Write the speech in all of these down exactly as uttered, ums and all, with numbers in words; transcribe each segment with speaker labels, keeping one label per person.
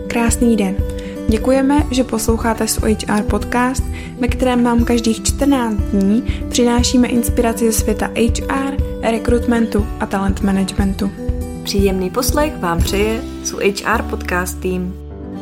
Speaker 1: Krásný den. Děkujeme, že posloucháte S O H R podcast, ve kterém vám každých čtrnáct dní přinášíme inspiraci ze světa H R, rekrutmentu a talent managementu.
Speaker 2: Příjemný poslech vám přeje S O H R podcast tým.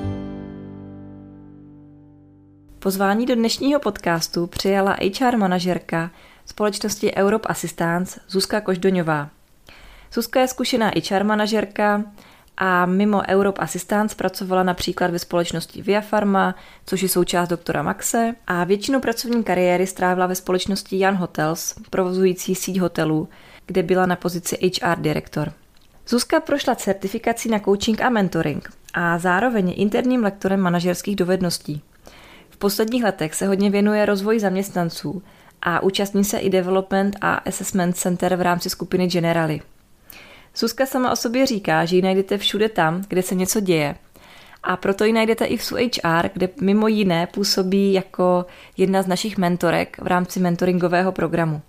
Speaker 2: Pozvání do dnešního podcastu přijala H R manažerka společnosti Europe Assistance Zuzka Koždoňová. Zuzka je zkušená H R manažerka a mimo Europe Assistance pracovala například ve společnosti Via Pharma, což je součást doktora Maxe, a většinu pracovní kariéry strávila ve společnosti Jan Hotels, provozující síť hotelů, kde byla na pozici H R direktor. Zuzka prošla certifikací na coaching a mentoring a zároveň je interním lektorem manažerských dovedností. V posledních letech se hodně věnuje rozvoji zaměstnanců a účastní se i Development a Assessment Center v rámci skupiny Generali. Zuzka sama o sobě říká, že ji najdete všude tam, kde se něco děje. A proto ji najdete i v S O H R, kde mimo jiné působí jako jedna z našich mentorek v rámci mentoringového programu.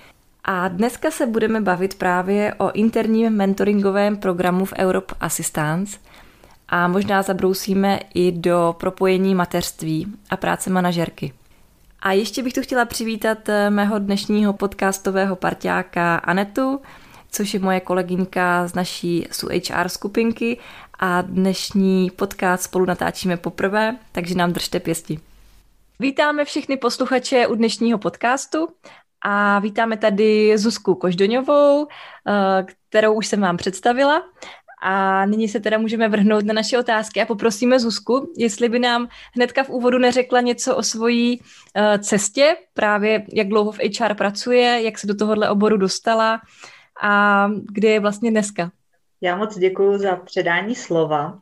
Speaker 2: A dneska se budeme bavit právě o interním mentoringovém programu v Europe Assistance a možná zabrousíme i do propojení mateřství a práce manažerky. A ještě bych tu chtěla přivítat mého dnešního podcastového parťáka Anetu, což je moje kolegyňka z naší S O H R skupinky, a dnešní podcast spolu natáčíme poprvé, takže nám držte pěsti. Vítáme všechny posluchače u dnešního podcastu a vítáme tady Zuzku Koždoňovou, kterou už jsem vám představila. A nyní se teda můžeme vrhnout na naše otázky a poprosíme Zuzku, jestli by nám hnedka v úvodu neřekla něco o svojí cestě, právě jak dlouho v H R pracuje, jak se do tohohle oboru dostala a kde je vlastně dneska.
Speaker 3: Já moc děkuji za předání slova.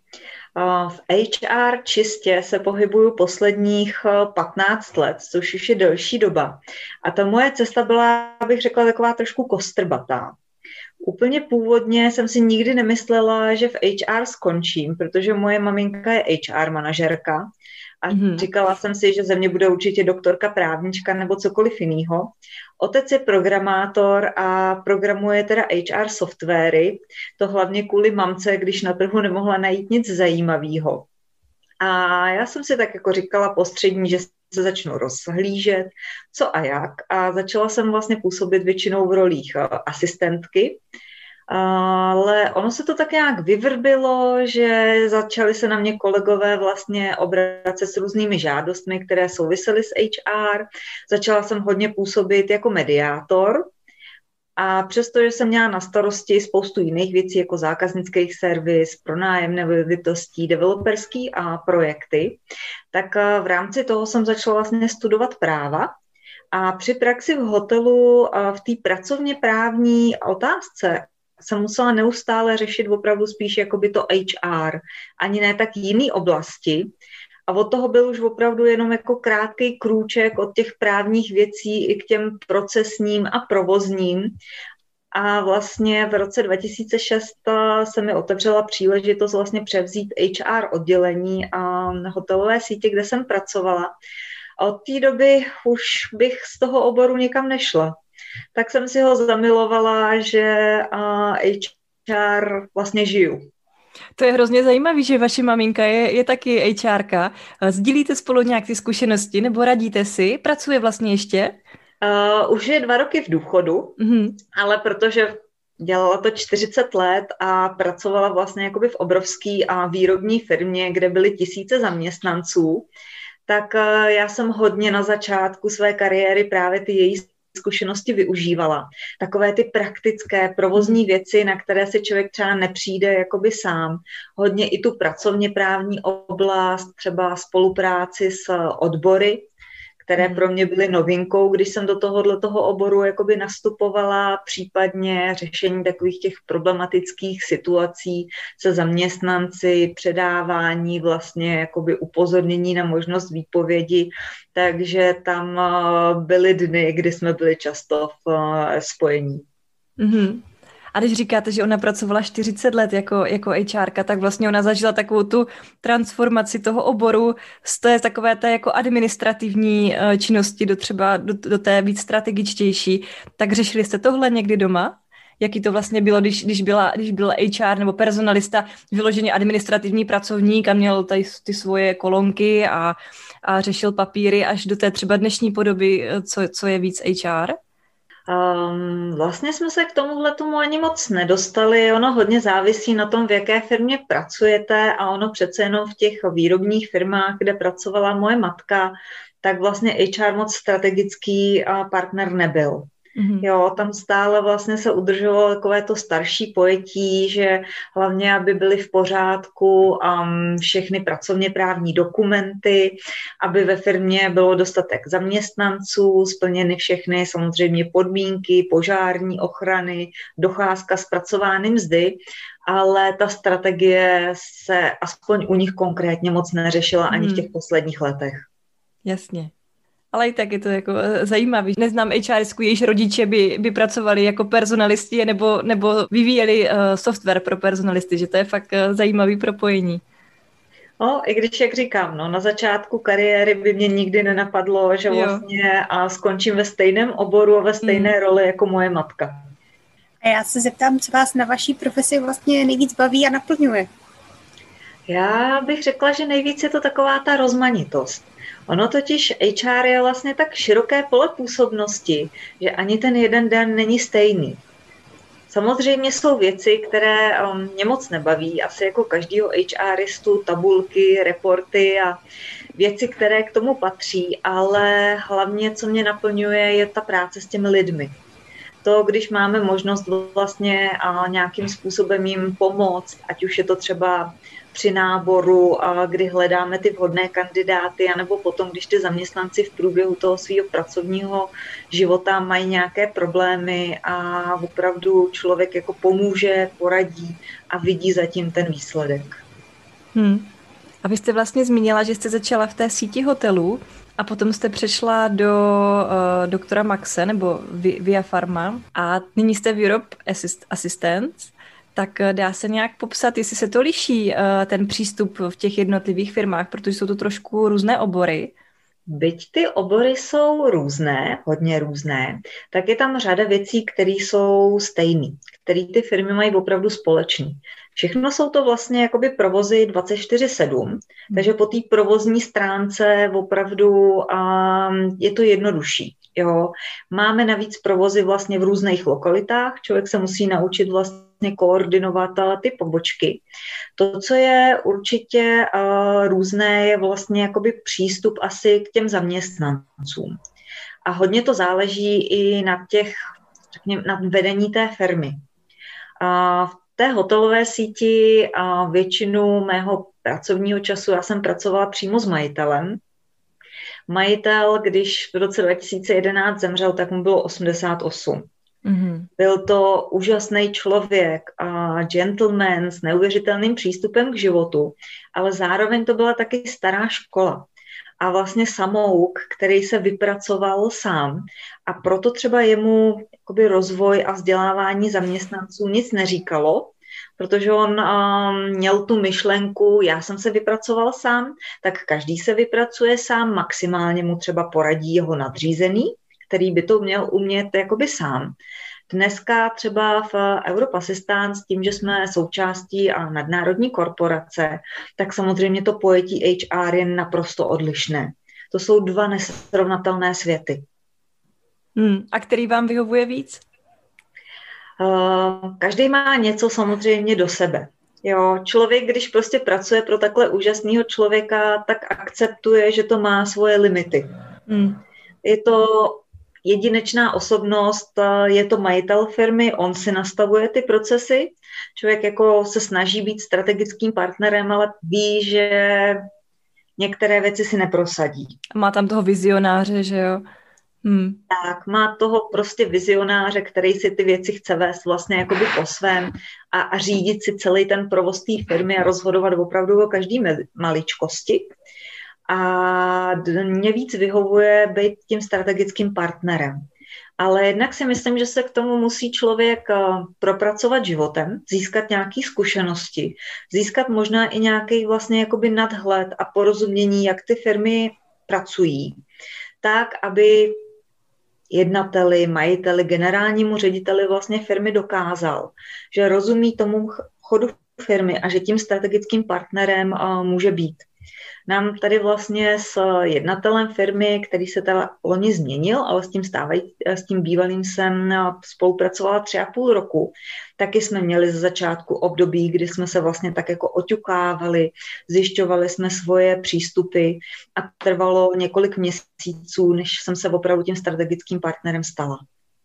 Speaker 3: V H R čistě se pohybuju posledních patnáct let, což už je delší doba. A ta moje cesta byla, abych řekla, taková trošku kostrbatá. Úplně původně jsem si nikdy nemyslela, že v H R skončím, protože moje maminka je H R manažerka a mm-hmm. říkala jsem si, že ze mě bude určitě doktorka právnička nebo cokoliv jiného. Otec je programátor a programuje teda H R softwary, to hlavně kvůli mamce, když na trhu nemohla najít nic zajímavého. A já jsem si tak jako říkala postřední, že se začnu rozhlížet, co a jak, a začala jsem vlastně působit většinou v rolích asistentky, ale ono se to tak nějak vyvrbilo, že začali se na mě kolegové vlastně obracet s různými žádostmi, které souvisely s H R. Začala jsem hodně působit jako mediátor, a přestože jsem měla na starosti spoustu jiných věcí, jako zákaznických servis, pronájem nemovitostí, developerský a projekty, tak v rámci toho jsem začala vlastně studovat práva. A při praxi v hotelu v té pracovně právní otázce jsem musela neustále řešit opravdu spíš jakoby to H R, ani ne tak jiný oblasti. A od toho byl už opravdu jenom jako krátký krůček od těch právních věcí i k těm procesním a provozním. A vlastně v roce dva tisíce šest se mi otevřela příležitost vlastně převzít H R oddělení a hotelové sítě, kde jsem pracovala. A od té doby už bych z toho oboru nikam nešla. Tak jsem si ho zamilovala, že H R vlastně žiju.
Speaker 2: To je hrozně zajímavé, že vaše maminka je, je taky HRka. Sdílíte spolu nějak ty zkušenosti nebo radíte si? Pracuje vlastně ještě?
Speaker 3: Uh, už je dva roky v důchodu, mm-hmm. ale protože dělala to čtyřicet let a pracovala vlastně jakoby v obrovský a výrobní firmě, kde byly tisíce zaměstnanců, tak uh, já jsem hodně na začátku své kariéry právě ty její zkušenosti využívala. Takové ty praktické provozní věci, na které si člověk třeba nepřijde jakoby sám. Hodně i tu pracovně právní oblast, třeba spolupráci s odbory, které pro mě byly novinkou, když jsem do tohohle toho oboru jakoby nastupovala, případně řešení takových těch problematických situací se zaměstnanci, předávání vlastně jakoby upozornění na možnost výpovědi, takže tam byly dny, kdy jsme byli často v spojení.
Speaker 2: Mm-hmm. A když říkáte, že ona pracovala čtyřicet let jako, jako HRka, tak vlastně ona zažila takovou tu transformaci toho oboru z té takové té jako administrativní činnosti do třeba do, do té víc strategičtější. Tak řešili jste tohle někdy doma? jaký to vlastně bylo, když, když, byla, když byl H R nebo personalista, vyloženě administrativní pracovník a měl tady ty svoje kolonky a, a řešil papíry až do té třeba dnešní podoby, co, co je víc H R?
Speaker 3: Um, vlastně jsme se k tomuhle tomu ani moc nedostali. Ono hodně závisí na tom, v jaké firmě pracujete a ono přece jenom v těch výrobních firmách, kde pracovala moje matka, tak vlastně H R moc strategický partner nebyl. Mm-hmm. Jo, tam stále vlastně se udržovalo takové to starší pojetí, že hlavně, aby byly v pořádku um, všechny pracovně právní dokumenty, aby ve firmě bylo dostatek zaměstnanců, splněny všechny samozřejmě podmínky, požární ochrany, docházka, zpracování mzdy, ale ta strategie se aspoň u nich konkrétně moc neřešila ani mm. v těch posledních letech.
Speaker 2: Jasně. Ale i tak je to jako zajímavé. Neznám HRsku, jejíž rodiče by, by pracovali jako personalisti nebo, nebo vyvíjeli uh, software pro personalisty, že to je fakt uh, zajímavý propojení.
Speaker 3: No, i když, jak říkám, no, na začátku kariéry by mě nikdy nenapadlo, že vlastně a skončím ve stejném oboru a ve stejné hmm. roli jako moje matka.
Speaker 4: A já se zeptám, co vás na vaší profesi vlastně nejvíc baví a naplňuje?
Speaker 3: Já bych řekla, že nejvíc je to taková ta rozmanitost. Ono totiž H R je vlastně tak široké pole působnosti, že ani ten jeden den není stejný. Samozřejmě jsou věci, které mě moc nebaví, asi jako každýho HRistu, tabulky, reporty a věci, které k tomu patří, ale hlavně, co mě naplňuje, je ta práce s těmi lidmi. To, když máme možnost vlastně nějakým způsobem jim pomoct, ať už je to třeba při náboru, kdy hledáme ty vhodné kandidáty, anebo potom, když ty zaměstnanci v průběhu toho svého pracovního života mají nějaké problémy a opravdu člověk jako pomůže, poradí a vidí zatím ten výsledek.
Speaker 2: Hmm. A vy jste vlastně zmínila, že jste začala v té síti hotelů a potom jste přešla do uh, doktora Maxe nebo Via Pharma a nyní jste v Europe Assist- Assistance. Tak dá se nějak popsat, jestli se to liší ten přístup v těch jednotlivých firmách, protože jsou to trošku různé obory.
Speaker 3: Byť ty obory jsou různé, hodně různé, tak je tam řada věcí, které jsou stejné, které ty firmy mají opravdu společný. Všechno jsou to vlastně jakoby provozy dvacet čtyři sedm, takže po té provozní stránce opravdu um, je to jednodušší. Jo. Máme navíc provozy vlastně v různých lokalitách, člověk se musí naučit vlastně koordinovat ty pobočky. To, co je určitě uh, různé, je vlastně jakoby přístup asi k těm zaměstnancům. A hodně to záleží i na těch, řekněme, na vedení té firmy. Uh, v té hotelové síti uh, většinu mého pracovního času já jsem pracovala přímo s majitelem. Majitel, když v roce dva tisíce jedenáct zemřel, tak mu bylo osmdesát osm. Mm-hmm. Byl to úžasný člověk, a gentleman s neuvěřitelným přístupem k životu, ale zároveň to byla taky stará škola a vlastně samouk, který se vypracoval sám a proto třeba jemu jakoby rozvoj a vzdělávání zaměstnanců nic neříkalo, protože on um, měl tu myšlenku, já jsem se vypracoval sám, tak každý se vypracuje sám, maximálně mu třeba poradí jeho nadřízený, který by to měl umět jakoby sám. Dneska třeba v Europe Assistance, tím, že jsme součástí a nadnárodní korporace, tak samozřejmě to pojetí H R je naprosto odlišné. To jsou dva nesrovnatelné světy.
Speaker 2: Hmm, a který vám vyhovuje víc?
Speaker 3: Uh, každý má něco samozřejmě do sebe. Jo, člověk, když prostě pracuje pro takhle úžasného člověka, tak akceptuje, že to má svoje limity. Hmm. Je to jedinečná osobnost, je to majitel firmy, on si nastavuje ty procesy. Člověk jako se snaží být strategickým partnerem, ale ví, že některé věci si neprosadí.
Speaker 2: Má tam toho vizionáře, že jo? Hmm.
Speaker 3: Tak, má toho prostě vizionáře, který si ty věci chce vést vlastně jakoby po svém a, a řídit si celý ten provoz té firmy a rozhodovat opravdu o každý maličkosti. A mě víc vyhovuje být tím strategickým partnerem. Ale jednak si myslím, že se k tomu musí člověk propracovat životem, získat nějaké zkušenosti, získat možná i nějaký vlastně jakoby nadhled a porozumění, jak ty firmy pracují, tak, aby jednateli, majiteli, generálnímu řediteli vlastně firmy dokázal, že rozumí tomu chodu firmy a že tím strategickým partnerem může být. Nám tady vlastně s jednatelem firmy, který se teda loni změnil, ale s tím, stávaj, s tím bývalým jsem spolupracovala tři a půl roku, taky jsme měli ze začátku období, kdy jsme se vlastně tak jako oťukávali, zjišťovali jsme svoje přístupy a trvalo několik měsíců, než jsem se opravdu tím strategickým partnerem stala.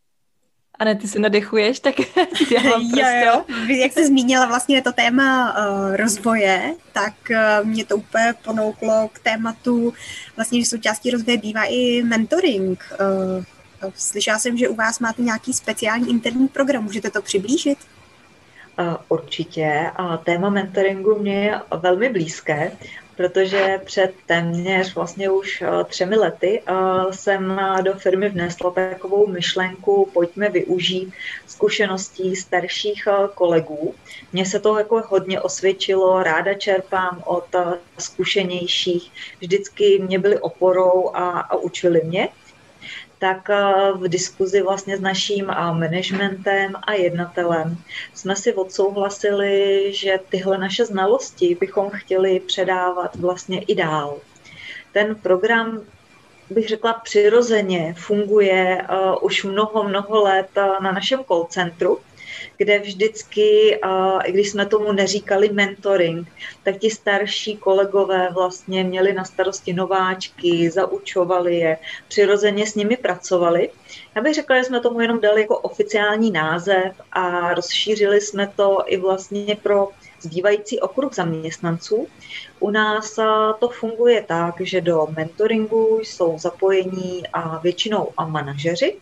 Speaker 2: Ane, ty se nadechuješ, tak já mám
Speaker 4: jo, jo. Jak jsi zmínila vlastně to téma uh, rozvoje, tak uh, mě to úplně ponouklo k tématu, vlastně, že součástí rozvoje bývá i mentoring. Uh, slyšela jsem, že u vás máte nějaký speciální interní program, můžete to přiblížit?
Speaker 3: Uh, určitě. A téma mentoringu mě je velmi blízké, protože před téměř vlastně už třemi lety jsem do firmy vnesla takovou myšlenku, pojďme využít zkušeností starších kolegů. Mně se to jako hodně osvědčilo, ráda čerpám od zkušenějších, vždycky mě byli oporou a, a učili mě. Tak v diskuzi vlastně s naším managementem a jednatelem jsme si odsouhlasili, že tyhle naše znalosti bychom chtěli předávat vlastně i dál. Ten program, bych řekla, přirozeně funguje už mnoho, mnoho let na našem call centru, kde vždycky, i když jsme tomu neříkali mentoring, tak ti starší kolegové vlastně měli na starosti nováčky, zaučovali je, přirozeně s nimi pracovali. Já bych řekla, že jsme tomu jenom dali jako oficiální název a rozšířili jsme to i vlastně pro zbývající okruh zaměstnanců. U nás to funguje tak, že do mentoringu jsou zapojení a většinou a manažeři,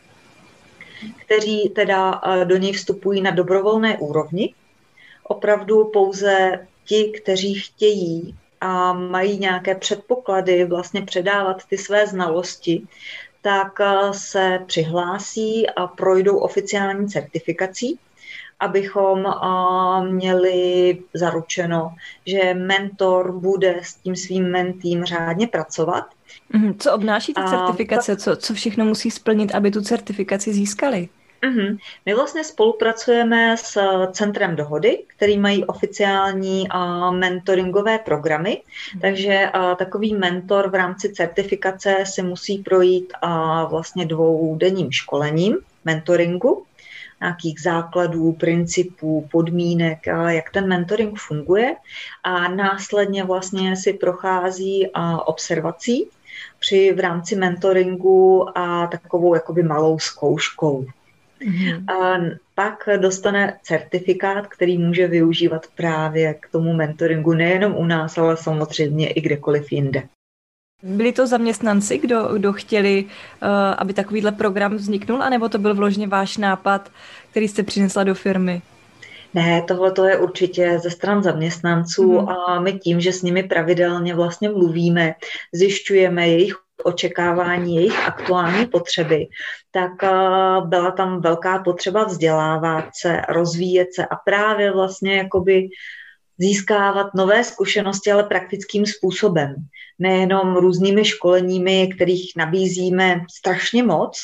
Speaker 3: kteří teda do něj vstupují na dobrovolné úrovni. Opravdu pouze ti, kteří chtějí a mají nějaké předpoklady vlastně předávat ty své znalosti, tak se přihlásí a projdou oficiální certifikací, abychom měli zaručeno, že mentor bude s tím svým mentým řádně pracovat.
Speaker 2: Co obnáší ta certifikace? Co, co všechno musí splnit, aby tu certifikaci získali?
Speaker 3: Uhum. My vlastně spolupracujeme s Centrem dohody, který mají oficiální uh, mentoringové programy, hmm. takže uh, takový mentor v rámci certifikace si musí projít uh, vlastně dvoudenním školením mentoringu, nějakých základů, principů, podmínek, uh, jak ten mentoring funguje a následně vlastně si prochází uh, observací při v rámci mentoringu a takovou jakoby malou zkouškou. Mm-hmm. A pak dostane certifikát, který může využívat právě k tomu mentoringu nejenom u nás, ale samozřejmě i kdekoliv jinde.
Speaker 2: Byli to zaměstnanci, kdo, kdo chtěli, aby takovýhle program vzniknul, anebo to byl vložně váš nápad, který jste přinesla do firmy?
Speaker 3: Ne, tohle to je určitě ze stran zaměstnanců mm. a my tím, že s nimi pravidelně vlastně mluvíme, zjišťujeme jejich očekávání, jejich aktuální potřeby, tak byla tam velká potřeba vzdělávat se, rozvíjet se a právě vlastně jakoby získávat nové zkušenosti, ale praktickým způsobem. Nejenom různými školeními, kterých nabízíme strašně moc,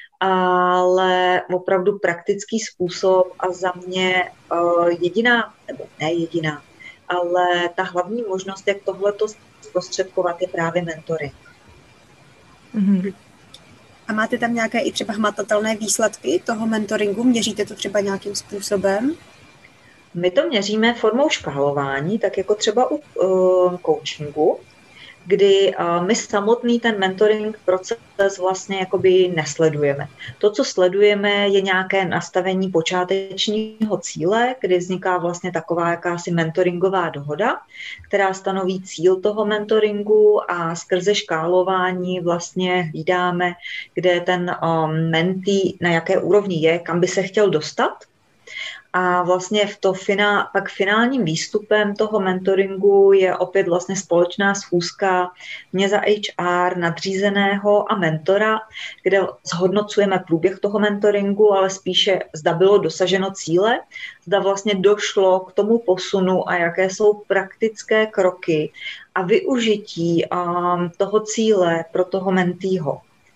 Speaker 3: ale opravdu praktický způsob a za mě jediná, nebo ne jediná, ale ta hlavní možnost, jak tohleto zprostředkovat, je právě mentoring.
Speaker 4: Mm-hmm. A máte tam nějaké i třeba hmatatelné výsledky toho mentoringu? Měříte to třeba nějakým způsobem?
Speaker 3: My to měříme formou škálování, tak jako třeba u uh, coachingu, kdy uh, my samotný ten mentoring proces vlastně jakoby nesledujeme. To, co sledujeme, je nějaké nastavení počátečního cíle, kdy vzniká vlastně taková jakási mentoringová dohoda, která stanoví cíl toho mentoringu a skrze škálování vlastně hlídáme, kde ten um, mentee na jaké úrovni je, kam by se chtěl dostat. A vlastně v to finál, pak finálním výstupem toho mentoringu je opět vlastně společná schůzka mě za H R, nadřízeného a mentora, kde zhodnocujeme průběh toho mentoringu, ale spíše zda bylo dosaženo cíle, zda vlastně došlo k tomu posunu a jaké jsou praktické kroky a využití um, toho cíle pro toho mentýho.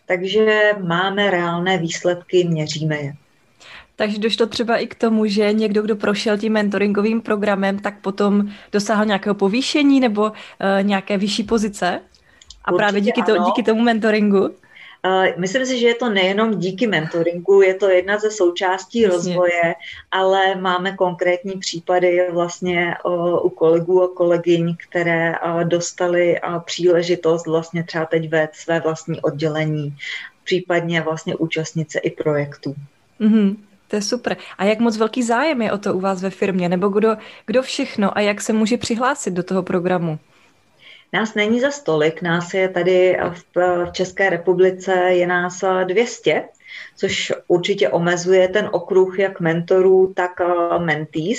Speaker 3: takže máme reálné výsledky, měříme je.
Speaker 2: Takže došlo třeba i k tomu, že někdo, kdo prošel tím mentoringovým programem, tak potom dosáhl nějakého povýšení nebo uh, nějaké vyšší pozice? A
Speaker 3: Určitě
Speaker 2: právě díky, to, díky tomu mentoringu?
Speaker 3: Myslím si, že je to nejenom díky mentoringu, je to jedna ze součástí Jasně. rozvoje, ale máme konkrétní případy vlastně u kolegů a kolegyň, které dostali příležitost vlastně třeba teď vést své vlastní oddělení, případně vlastně účastnice i projektů.
Speaker 2: Mm-hmm. To je super. A jak moc velký zájem je o to u vás ve firmě? Nebo kdo, kdo všechno a jak se může přihlásit do toho programu?
Speaker 3: Nás není za stolik, nás je tady v České republice, je nás dvě stě, což určitě omezuje ten okruh jak mentorů, tak mentees.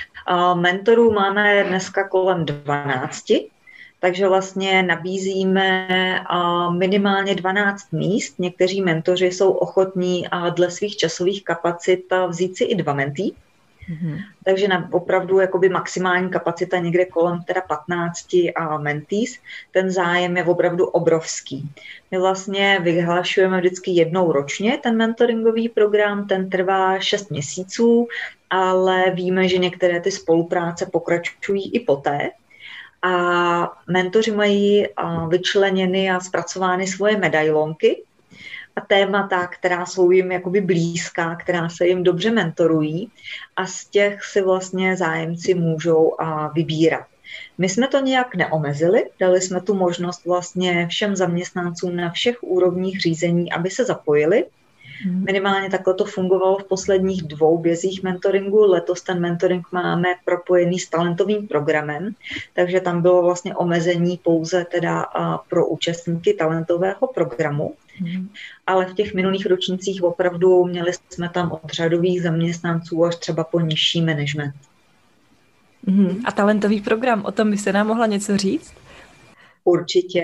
Speaker 3: Mentorů máme dneska kolem dvanácti, takže vlastně nabízíme minimálně dvanáct míst. Někteří mentoři jsou ochotní dle svých časových kapacit vzít si i dva mentí. Mm-hmm. Takže na opravdu jakoby maximální kapacita někde kolem teda patnácti a mentees. Ten zájem je opravdu obrovský. My vlastně vyhlašujeme vždycky jednou ročně ten mentoringový program, ten trvá šest měsíců, ale víme, že některé ty spolupráce pokračují i poté. A mentoři mají vyčleněny a zpracovány svoje medailonky a témata, která jsou jim jakoby blízká, která se jim dobře mentorují a z těch si vlastně zájemci můžou vybírat. My jsme to nějak neomezili, dali jsme tu možnost vlastně všem zaměstnancům na všech úrovních řízení, aby se zapojili. Minimálně takhle to fungovalo v posledních dvou bězích mentoringu. Letos ten mentoring máme propojený s talentovým programem, takže tam bylo vlastně omezení pouze teda pro účastníky talentového programu. Hmm. Ale v těch minulých ročnících opravdu měli jsme tam od řadových zaměstnanců až třeba po nižší management.
Speaker 2: Hmm. A talentový program, o tom by se nám mohla něco říct?
Speaker 3: Určitě.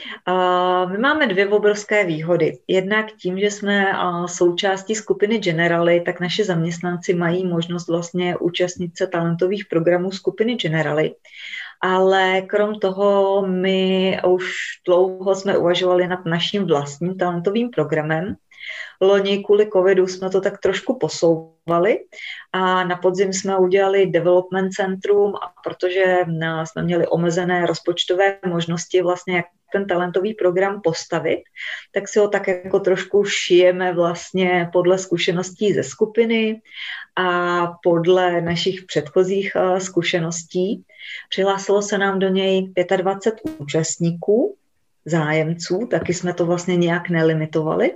Speaker 3: My máme dvě obrovské výhody. Jednak tím, že jsme součástí skupiny Generali, tak naši zaměstnanci mají možnost vlastně účastnit se talentových programů skupiny Generali. Ale krom toho my už dlouho jsme uvažovali nad naším vlastním talentovým programem. Loni kvůli covidu jsme to tak trošku posouvali a na podzim jsme udělali development centrum, a protože jsme měli omezené rozpočtové možnosti vlastně, jak ten talentový program postavit, tak si ho tak jako trošku šijeme vlastně podle zkušeností ze skupiny a podle našich předchozích zkušeností. Přihlásilo se nám do něj dvacet pět účastníků, zájemců, taky jsme to vlastně nějak nelimitovali.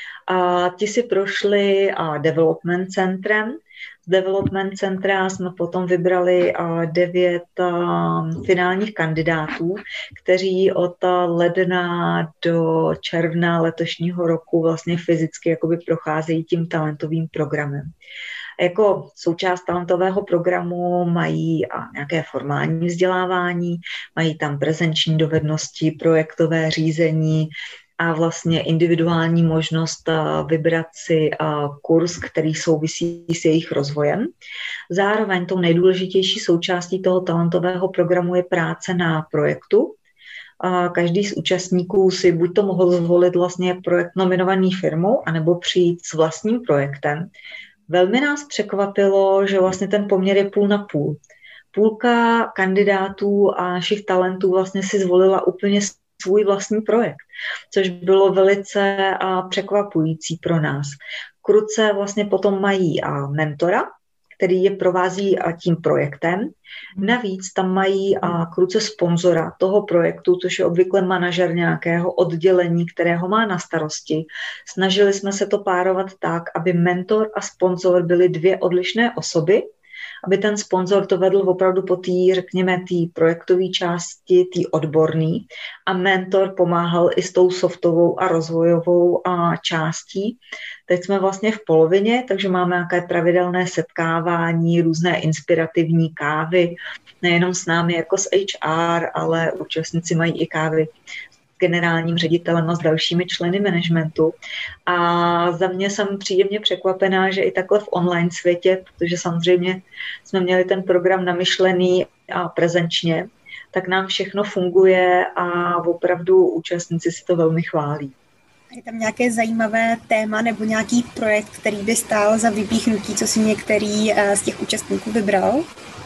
Speaker 3: A ti si prošli a development centrem. Z development centra jsme potom vybrali devět finálních kandidátů, kteří od ledna do června letošního roku vlastně fyzicky jakoby procházejí tím talentovým programem. Jako součást talentového programu mají nějaké formální vzdělávání, mají tam prezenční dovednosti, projektové řízení, a vlastně individuální možnost vybrat si kurz, který souvisí s jejich rozvojem. Zároveň tou nejdůležitější součástí toho talentového programu je práce na projektu. Každý z účastníků si buď to mohl zvolit vlastně projekt nominovaný firmou, anebo přijít s vlastním projektem. Velmi nás překvapilo, že vlastně ten poměr je půl na půl. Půlka kandidátů a našich talentů vlastně si zvolila úplně svůj vlastní projekt, což bylo velice překvapující pro nás. Kruce vlastně potom mají mentora, který je provází tím projektem. Navíc tam mají kruce sponzora toho projektu, což je obvykle manažer nějakého oddělení, kterého má na starosti. Snažili jsme se to párovat tak, aby mentor a sponzor byly dvě odlišné osoby, aby ten sponzor to vedl opravdu po té, řekněme, té projektové části, té odborné, a mentor pomáhal i s tou softovou a rozvojovou a částí. Teď jsme vlastně v polovině, takže máme nějaké pravidelné setkávání, různé inspirativní kávy, nejenom s námi jako s H R, ale účastníci mají i kávy s generálním ředitelem a s dalšími členy managementu. A za mě jsem příjemně překvapená, že i takhle v online světě, protože samozřejmě jsme měli ten program namyšlený a prezenčně, tak nám všechno funguje a opravdu účastníci si to velmi chválí.
Speaker 4: Je tam nějaké zajímavé téma nebo nějaký projekt, který by stál za vypíchnutí, co si některý z těch účastníků vybral?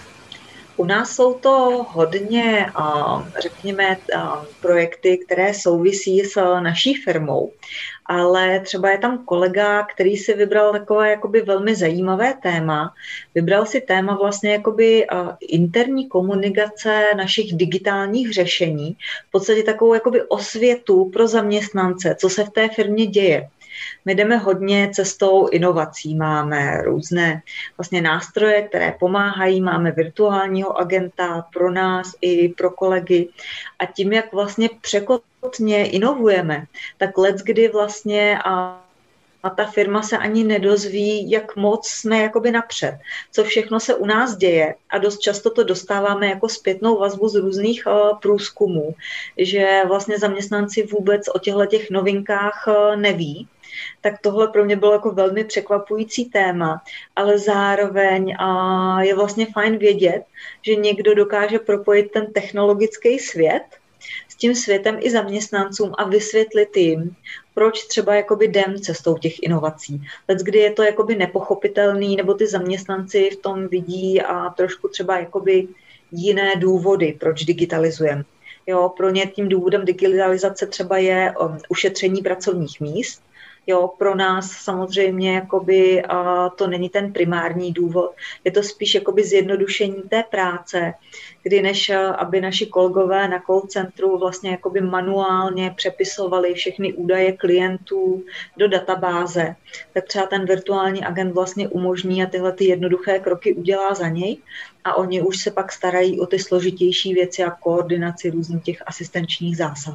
Speaker 3: U nás jsou to hodně, řekněme, projekty, které souvisí s naší firmou, ale třeba je tam kolega, který si vybral takové jakoby velmi zajímavé téma. Vybral si téma vlastně jakoby interní komunikace našich digitálních řešení, v podstatě takovou jakoby osvětu pro zaměstnance, co se v té firmě děje. My jdeme hodně cestou inovací, máme různé vlastně nástroje, které pomáhají, máme virtuálního agenta pro nás i pro kolegy a tím, jak vlastně překotně inovujeme, tak leckdy vlastně a A ta firma se ani nedozví, jak moc jsme jakoby napřed, co všechno se u nás děje a dost často to dostáváme jako zpětnou vazbu z různých uh, průzkumů, že vlastně zaměstnanci vůbec o těchto těch novinkách uh, neví. Tak tohle pro mě bylo jako velmi překvapující téma, ale zároveň uh, je vlastně fajn vědět, že někdo dokáže propojit ten technologický svět s tím světem i zaměstnancům a vysvětlit jim, proč třeba jakoby jdem cestou těch inovací. Let, kdy je to jakoby nepochopitelný, nebo ty zaměstnanci v tom vidí a trošku třeba jakoby jiné důvody, proč digitalizujeme. Jo, pro ně tím důvodem digitalizace třeba je um, ušetření pracovních míst. Jo, pro nás samozřejmě jakoby, a to není ten primární důvod, je to spíš jakoby zjednodušení té práce, kdy než aby naši kolegové na call centru vlastně jakoby manuálně přepisovali všechny údaje klientů do databáze, tak třeba ten virtuální agent vlastně umožní a tyhle ty jednoduché kroky udělá za něj a oni už se pak starají o ty složitější věci a koordinaci různých těch asistenčních zásahů.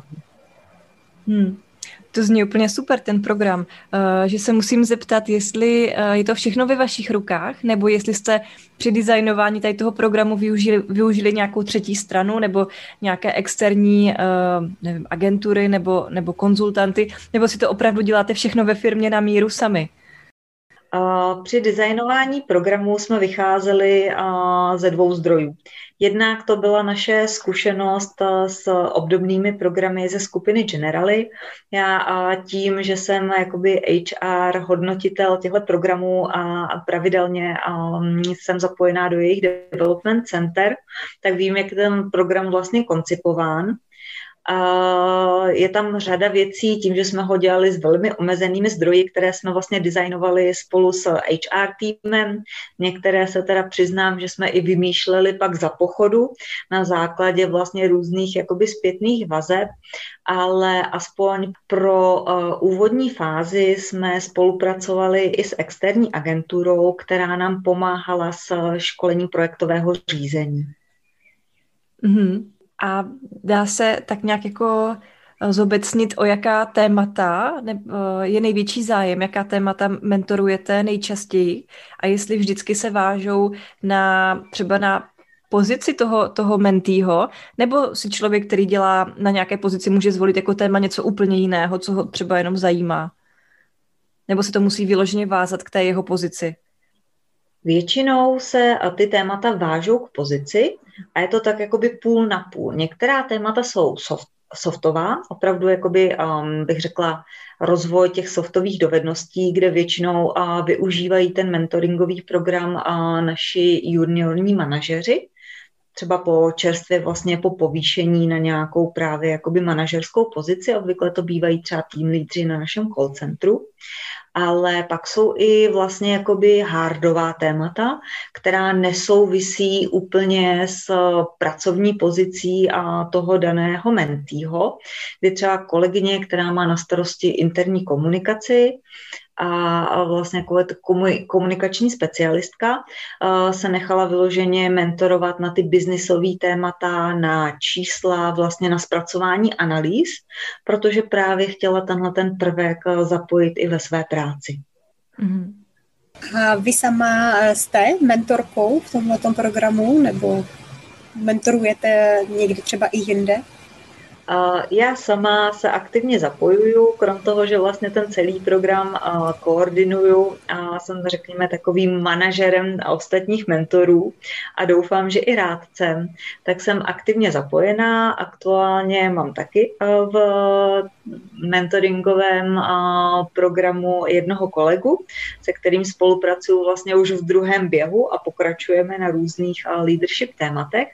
Speaker 2: Hmm. To zní úplně super, ten program, uh, že se musím zeptat, jestli uh, je to všechno ve vašich rukách, nebo jestli jste při designování tady toho programu využili, využili nějakou třetí stranu, nebo nějaké externí uh, nevím, agentury, nebo, nebo konzultanty, nebo si to opravdu děláte všechno ve firmě na míru sami?
Speaker 3: Při designování programu jsme vycházeli ze dvou zdrojů. Jednak to byla naše zkušenost s obdobnými programy ze skupiny Generali. Já tím, že jsem jakoby H R hodnotitel těchto programů a pravidelně jsem zapojená do jejich development center, tak vím, jak ten program vlastně koncipován. A je tam řada věcí, tím, že jsme ho dělali s velmi omezenými zdroji, které jsme vlastně designovali spolu s H R týmem. Některé se teda přiznám, že jsme i vymýšleli pak za pochodu na základě vlastně různých jakoby zpětných vazeb, ale aspoň pro uh, úvodní fázi jsme spolupracovali i s externí agenturou, která nám pomáhala s školením projektového řízení.
Speaker 2: Mm-hmm. A dá se tak nějak jako zobecnit, o jaká témata je největší zájem, jaká témata mentorujete nejčastěji a jestli vždycky se vážou na třeba na pozici toho, toho mentýho, nebo si člověk, který dělá na nějaké pozici, může zvolit jako téma něco úplně jiného, co ho třeba jenom zajímá. Nebo se to musí vyloženě vázat k té jeho pozici?
Speaker 3: Většinou se ty témata vážou k pozici a je to tak jakoby půl na půl. Některá témata jsou soft, softová, opravdu jakoby, um, bych řekla, rozvoj těch softových dovedností, kde většinou uh, využívají ten mentoringový program uh, naši juniorní manažeři, třeba po čerstvě vlastně po povýšení na nějakou právě jakoby manažerskou pozici, obvykle to bývají třeba tým lídři na našem call centru, ale pak jsou i vlastně jakoby hardová témata, která nesouvisí úplně s pracovní pozicí a toho daného mentýho, kdy třeba kolegyně, která má na starosti interní komunikaci, a vlastně jako komunikační specialistka se nechala vyloženě mentorovat na ty biznisové témata, na čísla, vlastně na zpracování analýz, protože právě chtěla tenhle ten prvek zapojit i ve své práci.
Speaker 4: Mm. A vy sama jste mentorkou v tomhletom programu, nebo mentorujete někdy třeba i jinde?
Speaker 3: Já sama se aktivně zapojuju, krom toho, že vlastně ten celý program koordinuju a jsem, řekněme, takovým manažerem ostatních mentorů a doufám, že i rádcem, tak jsem aktivně zapojená. Aktuálně mám taky v mentoringovém programu jednoho kolegu, se kterým spolupracuju vlastně už v druhém běhu a pokračujeme na různých leadership tématech.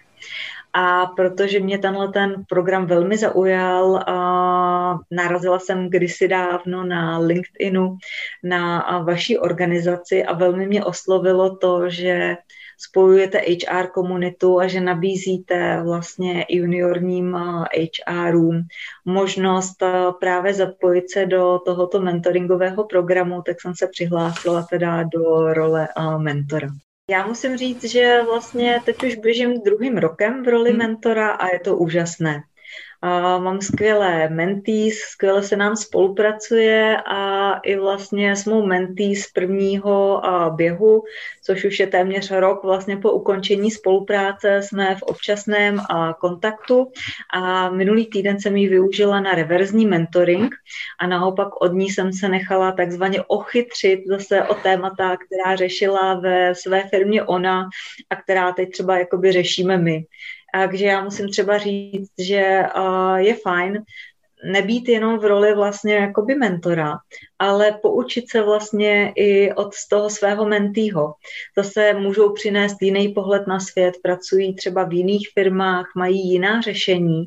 Speaker 3: A protože mě tenhle ten program velmi zaujal, a narazila jsem kdysi dávno na LinkedInu na vaší organizaci a velmi mě oslovilo to, že spojujete H R komunitu a že nabízíte vlastně juniorním H Rům možnost právě zapojit se do tohoto mentoringového programu, tak jsem se přihlásila teda do role mentora. Já musím říct, že vlastně teď už běžím druhým rokem v roli mentora a je to úžasné. Mám skvělé mentees, skvěle se nám spolupracuje a i vlastně s mou mentee z prvního běhu, což už je téměř rok vlastně po ukončení spolupráce, jsme v občasném kontaktu a minulý týden jsem ji využila na reverzní mentoring a naopak od ní jsem se nechala takzvaně ochytřit zase o témata, která řešila ve své firmě ona a která teď třeba jakoby řešíme my. Takže já musím třeba říct, že uh, je fajn nebýt jenom v roli vlastně jakoby mentora, ale poučit se vlastně i od toho svého mentýho. Zase můžou přinést jiný pohled na svět, pracují třeba v jiných firmách, mají jiná řešení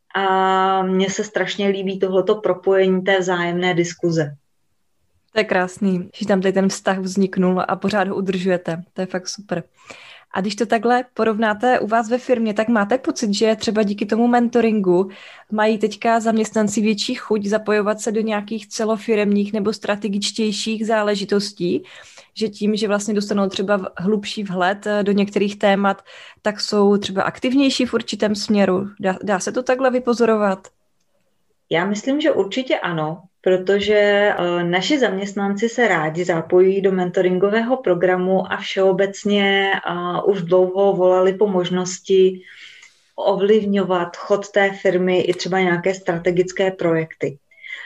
Speaker 3: a mně se strašně líbí tohleto propojení té vzájemné diskuze.
Speaker 2: To je krásný, že tam tady ten vztah vzniknul a pořád ho udržujete. To je fakt super. A když to takhle porovnáte u vás ve firmě, tak máte pocit, že třeba díky tomu mentoringu mají teďka zaměstnanci větší chuť zapojovat se do nějakých celofiremních nebo strategičtějších záležitostí, že tím, že vlastně dostanou třeba hlubší vhled do některých témat, tak jsou třeba aktivnější v určitém směru. Dá, dá se to takhle vypozorovat?
Speaker 3: Já myslím, že určitě ano, protože naši zaměstnanci se rádi zapojí do mentoringového programu a všeobecně už dlouho volali po možnosti ovlivňovat chod té firmy i třeba nějaké strategické projekty.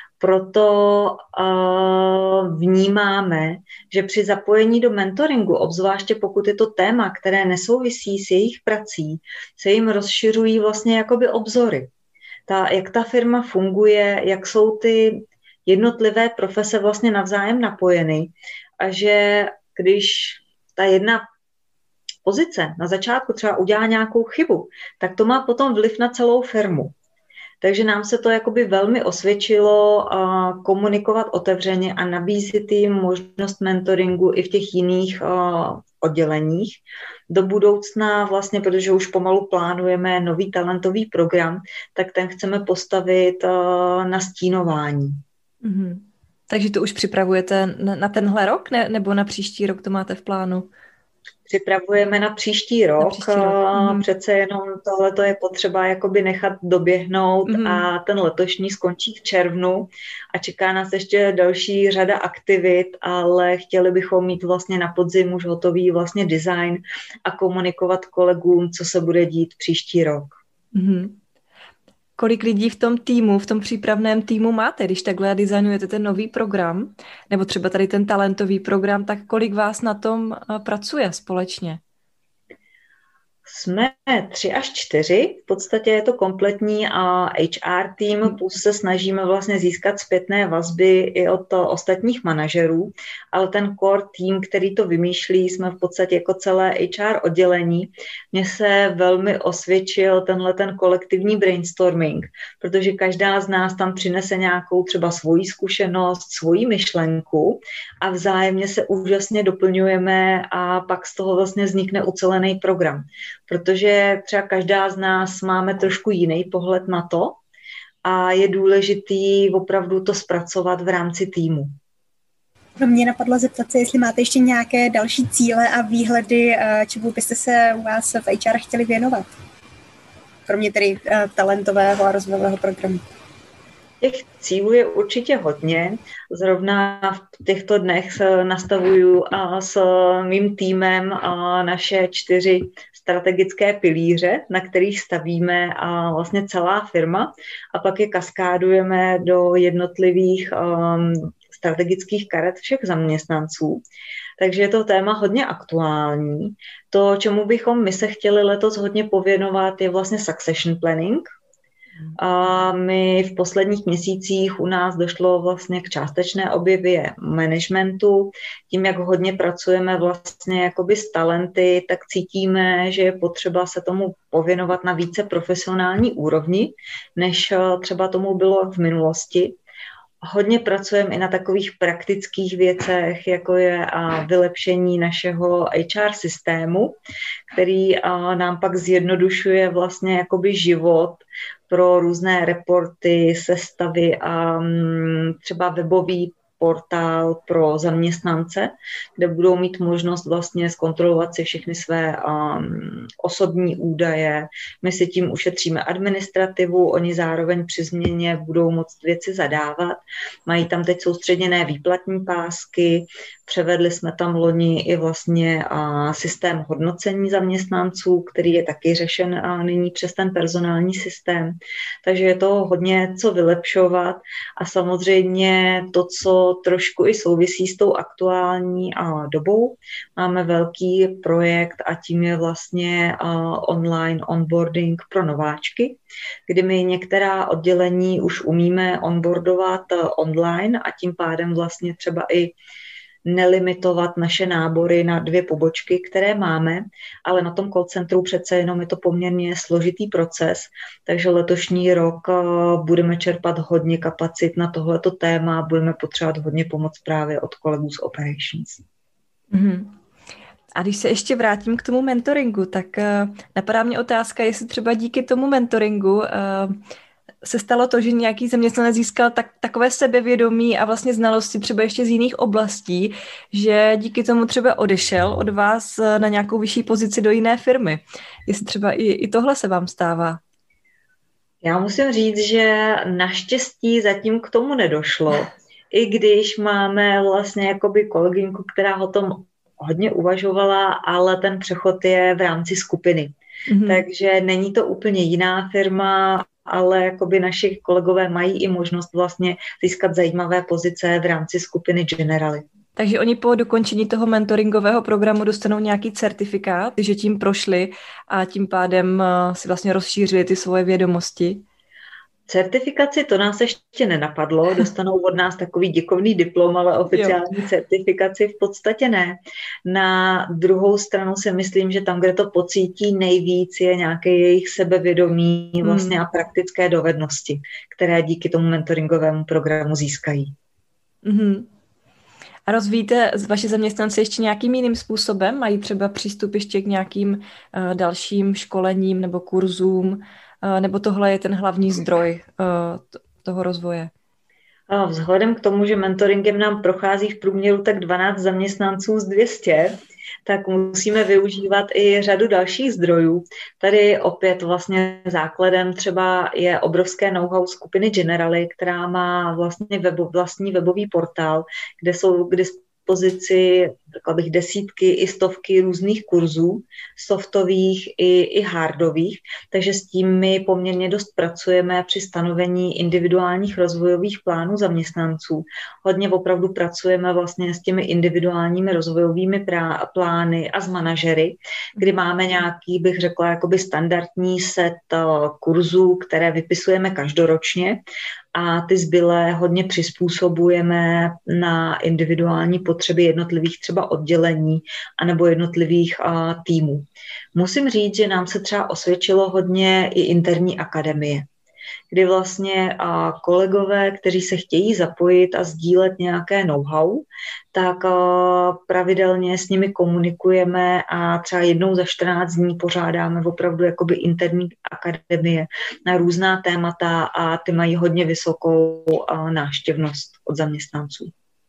Speaker 3: Proto vnímáme, že při zapojení do mentoringu, obzvláště pokud je to téma, které nesouvisí s jejich prací, se jim rozšiřují vlastně jakoby obzory. Ta, jak ta firma funguje, jak jsou ty jednotlivé profese vlastně navzájem napojeny a že když ta jedna pozice na začátku třeba udělá nějakou chybu, tak to má potom vliv na celou firmu. Takže nám se to jakoby velmi osvědčilo uh, komunikovat otevřeně a nabízet jim možnost mentoringu i v těch jiných uh, odděleních. Do budoucna vlastně, protože už pomalu plánujeme nový talentový program, tak ten chceme postavit uh, na stínování.
Speaker 2: Mm-hmm. Takže to už připravujete na, na tenhle rok, ne, nebo na příští rok to máte v plánu?
Speaker 3: Připravujeme na příští rok. Na příští rok. Mm-hmm. Přece jenom tohleto je potřeba jakoby nechat doběhnout mm-hmm. a ten letošní skončí v červnu a čeká nás ještě další řada aktivit, ale chtěli bychom mít vlastně na podzim už hotový vlastně design a komunikovat kolegům, co se bude dít příští rok.
Speaker 2: Mm-hmm. Kolik lidí v tom týmu, v tom přípravném týmu máte, když takhle designujete ten nový program, nebo třeba tady ten talentový program, tak kolik vás na tom pracuje společně?
Speaker 3: Jsme tři až čtyři, v podstatě je to kompletní H R tým, plus se snažíme vlastně získat zpětné vazby i od ostatních manažerů, ale ten core tým, který to vymýšlí, jsme v podstatě jako celé H R oddělení. Mně se velmi osvědčil tenhle ten kolektivní brainstorming, protože každá z nás tam přinese nějakou třeba svoji zkušenost, svoji myšlenku a vzájemně se úžasně doplňujeme a pak z toho vlastně vznikne ucelený program. Protože třeba každá z nás máme trošku jiný pohled na to a je důležitý opravdu to zpracovat v rámci týmu.
Speaker 4: Pro mě napadlo zeptat se, jestli máte ještě nějaké další cíle a výhledy, čemu byste se u vás v H R chtěli věnovat, kromě tedy talentového a rozvojového programu.
Speaker 3: Těch cílů je určitě hodně. Zrovna v těchto dnech nastavuju s mým týmem naše čtyři strategické pilíře, na kterých stavíme a vlastně celá firma a pak je kaskádujeme do jednotlivých um, strategických karet všech zaměstnanců. Takže je to téma hodně aktuální. To, čemu bychom my se chtěli letos hodně pověnovat, je vlastně succession planning. A my v posledních měsících u nás došlo vlastně k částečné objevě managementu. Tím, jak hodně pracujeme vlastně jakoby s talenty, tak cítíme, že je potřeba se tomu pověnovat na více profesionální úrovni, než třeba tomu bylo v minulosti. Hodně pracujeme i na takových praktických věcech, jako je vylepšení našeho H R systému, který nám pak zjednodušuje vlastně jakoby život pro různé reporty, sestavy a třeba webový portál pro zaměstnance, kde budou mít možnost vlastně zkontrolovat si všechny své um, osobní údaje. My si tím ušetříme administrativu, oni zároveň při změně budou moct věci zadávat. Mají tam teď soustředěné výplatní pásky, převedli jsme tam loni i vlastně uh, systém hodnocení zaměstnanců, který je taky řešen uh, nyní přes ten personální systém. Takže je to hodně co vylepšovat a samozřejmě to, co trošku i souvisí s tou aktuální uh, dobou. Máme velký projekt a tím je vlastně uh, online onboarding pro nováčky, kdy my některá oddělení už umíme onboardovat uh, online a tím pádem vlastně třeba i nelimitovat naše nábory na dvě pobočky, které máme, ale na tom call centru přece jenom je to poměrně složitý proces, takže letošní rok budeme čerpat hodně kapacit na tohleto téma, budeme potřebovat hodně pomoc právě od kolegů z operations.
Speaker 2: Mm-hmm. A když se ještě vrátím k tomu mentoringu, tak uh, napadá mě otázka, jestli třeba díky tomu mentoringu uh, se stalo to, že nějaký zaměstnanec získal tak, takové sebevědomí a vlastně znalosti třeba ještě z jiných oblastí, že díky tomu třeba odešel od vás na nějakou vyšší pozici do jiné firmy. Jestli třeba i, i tohle se vám stává.
Speaker 3: Já musím říct, že naštěstí zatím k tomu nedošlo. I když máme vlastně jakoby kolegyňku, která o tom hodně uvažovala, ale ten přechod je v rámci skupiny. Mm-hmm. Takže není to úplně jiná firma, ale jakoby naši kolegové mají i možnost vlastně získat zajímavé pozice v rámci skupiny Generali.
Speaker 2: Takže oni po dokončení toho mentoringového programu dostanou nějaký certifikát, že tím prošli a tím pádem si vlastně rozšířili ty svoje vědomosti?
Speaker 3: Certifikaci to nás ještě nenapadlo, dostanou od nás takový děkovný diplom, ale oficiální jo. certifikaci v podstatě ne. Na druhou stranu si myslím, že tam, kde to pocítí nejvíc, je nějaké jejich sebevědomí vlastně hmm. a praktické dovednosti, které díky tomu mentoringovému programu získají.
Speaker 2: Hmm. A rozvíjíte vaši zaměstnanci ještě nějakým jiným způsobem? Mají třeba přístup ještě k nějakým uh, dalším školením nebo kurzům? Nebo tohle je ten hlavní zdroj uh, toho rozvoje?
Speaker 3: Vzhledem k tomu, že mentoringem nám prochází v průměru tak dvanáct zaměstnanců z dvě stě, tak musíme využívat i řadu dalších zdrojů. Tady opět vlastně základem třeba je obrovské know-how skupiny Generali, která má vlastně webo, vlastní webový portál, kde jsou k dispozici, řekla bych, desítky i stovky různých kurzů, softových i, i hardových, takže s tím my poměrně dost pracujeme při stanovení individuálních rozvojových plánů zaměstnanců. Hodně opravdu pracujeme vlastně s těmi individuálními rozvojovými prá- plány a s manažery, kdy máme nějaký, bych řekla, jakoby standardní set uh, kurzů, které vypisujeme každoročně a ty zbylé hodně přizpůsobujeme na individuální potřeby jednotlivých třeba oddělení anebo jednotlivých uh, týmů. Musím říct, že nám se třeba osvědčilo hodně i interní akademie, kdy vlastně uh, kolegové, kteří se chtějí zapojit a sdílet nějaké know-how, tak uh, pravidelně s nimi komunikujeme a třeba jednou za čtrnáct dní pořádáme opravdu jakoby interní akademie na různá témata a ty mají hodně vysokou uh, návštěvnost od zaměstnanců.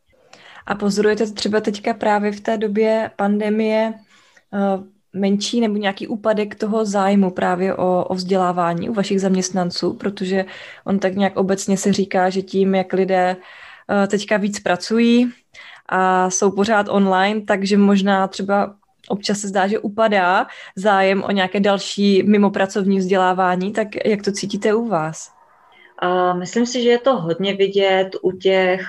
Speaker 2: A pozorujete třeba teďka právě v té době pandemie uh, menší nebo nějaký úpadek toho zájmu právě o, o vzdělávání u vašich zaměstnanců, protože on tak nějak obecně se říká, že tím, jak lidé uh, teďka víc pracují a jsou pořád online, takže možná třeba občas se zdá, že upadá zájem o nějaké další mimopracovní vzdělávání, tak jak to cítíte u vás?
Speaker 3: Myslím si, že je to hodně vidět u těch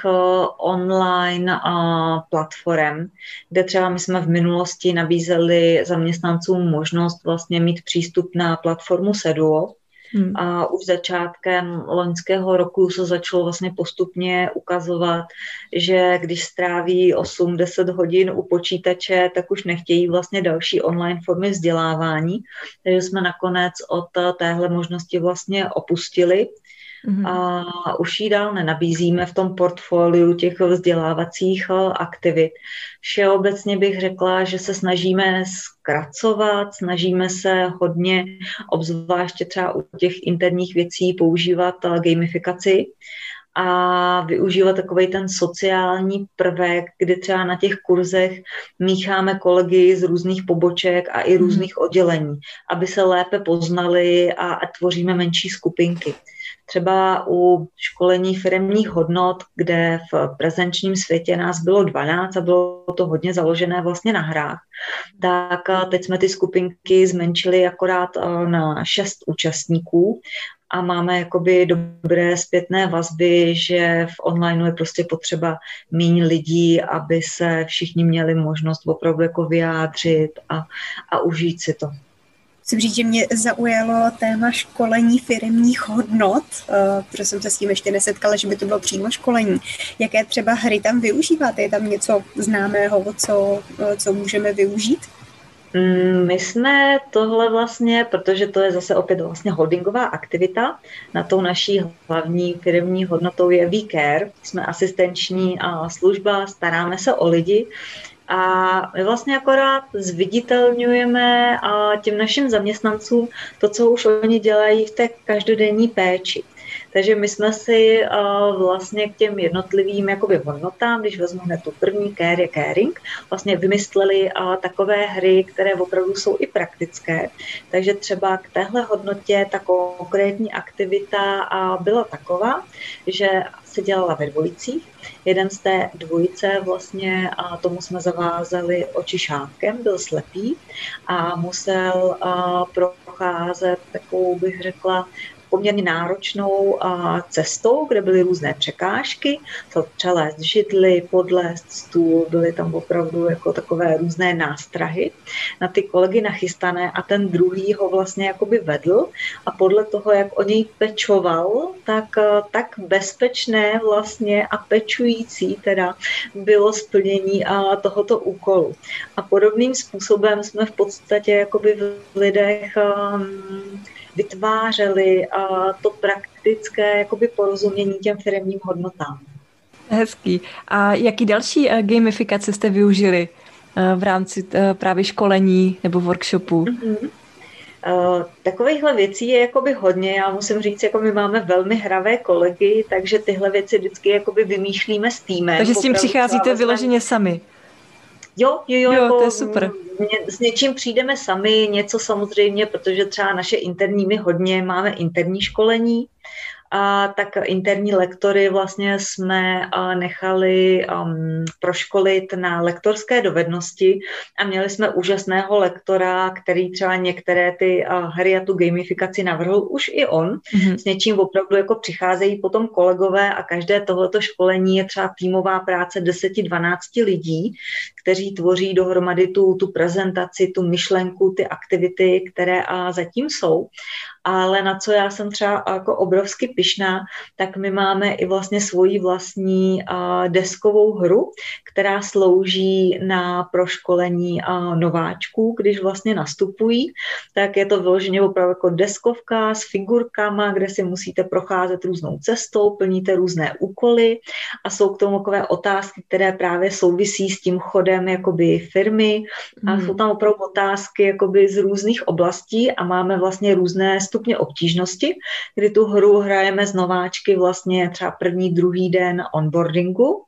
Speaker 3: online platform, kde třeba my jsme v minulosti nabízeli zaměstnancům možnost vlastně mít přístup na platformu Seduo. Hmm. A už začátkem loňského roku se začalo vlastně postupně ukazovat, že když stráví osm deset hodin u počítače, tak už nechtějí vlastně další online formy vzdělávání. Takže jsme nakonec od téhle možnosti vlastně opustili. Mm-hmm. A už ji dál nenabízíme v tom portfoliu těch vzdělávacích aktivit. Všeobecně bych řekla, že se snažíme zkracovat, snažíme se hodně, obzvláště třeba u těch interních věcí, používat gamifikaci a využívat takovej ten sociální prvek, kdy třeba na těch kurzech mícháme kolegy z různých poboček a i různých oddělení, aby se lépe poznali a, a tvoříme menší skupinky. Třeba u školení firemních hodnot, kde v prezenčním světě nás bylo dvanáct a bylo to hodně založené vlastně na hrách, tak teď jsme ty skupinky zmenšili akorát na šest účastníků a máme jakoby dobré zpětné vazby, že v online je prostě potřeba méně lidí, aby se všichni měli možnost opravdu jako vyjádřit a, a užít si to.
Speaker 4: Musím říct, že mě zaujalo téma školení firemních hodnot, protože jsem se s tím ještě nesetkala, že by to bylo přímo školení. Jaké třeba hry tam využíváte? Je tam něco známého, co, co můžeme využít?
Speaker 3: My jsme tohle vlastně, protože to je zase opět vlastně holdingová aktivita, na tou naší hlavní firemní hodnotou je We Care, jsme asistenční služba, staráme se o lidi. A my vlastně akorát zviditelňujeme těm našim zaměstnancům to, co už oni dělají v té každodenní péči. Takže my jsme si uh, vlastně k těm jednotlivým jakoby hodnotám, když vezmu hned tu první, care je caring, vlastně vymysleli uh, takové hry, které opravdu jsou i praktické. Takže třeba k téhle hodnotě ta konkrétní aktivita uh, byla taková, že se dělala ve dvojicích. Jeden z té dvojice vlastně, a tomu jsme zavázali očišátkem, byl slepý a musel uh, procházet takovou, bych řekla, poměrně náročnou cestou, kde byly různé překážky, to třeba lézt židli, podlézt stůl, byly tam opravdu jako takové různé nástrahy na ty kolegy nachystané a ten druhý ho vlastně jakoby vedl a podle toho, jak o něj pečoval, tak, tak bezpečné vlastně a pečující teda bylo splnění tohoto úkolu. A podobným způsobem jsme v podstatě jakoby v lidech vytvářeli a to praktické jakoby porozumění těm firemním hodnotám.
Speaker 2: Hezký. A jaký další gamifikace jste využili v rámci právě školení nebo workshopu?
Speaker 3: Mm-hmm. Takovýchhle věcí je jakoby hodně. Já musím říct, jako my máme velmi hravé kolegy, takže tyhle věci vždycky jakoby vymýšlíme s týmem.
Speaker 2: Takže s tím přicházíte vyloženě sami.
Speaker 3: Jo, jo, jo,
Speaker 2: jo
Speaker 3: jako
Speaker 2: to je super.
Speaker 3: S něčím přijdeme sami, něco samozřejmě, protože třeba naše interní, my hodně máme interní školení, a tak interní lektory vlastně jsme nechali um, proškolit na lektorské dovednosti a měli jsme úžasného lektora, který třeba některé ty uh, hry a tu gamifikaci navrhl už i on. Mm-hmm. S něčím opravdu jako přicházejí potom kolegové a každé tohleto školení je třeba týmová práce deset dvanáct lidí, kteří tvoří dohromady tu, tu prezentaci, tu myšlenku, ty aktivity, které uh, zatím jsou. Ale na co já jsem třeba jako obrovsky pyšná, tak my máme i vlastně svoji vlastní uh, deskovou hru, která slouží na proškolení uh, nováčků, když vlastně nastupují, tak je to vyloženě opravdu jako deskovka s figurkama, kde si musíte procházet různou cestou, plníte různé úkoly a jsou k tomu takové otázky, které právě souvisí s tím chodem jakoby firmy a mm. jsou tam opravdu otázky jakoby z různých oblastí a máme vlastně různé stupně obtížnosti, kdy tu hru hrajeme z nováčky vlastně třeba první, druhý den onboardingu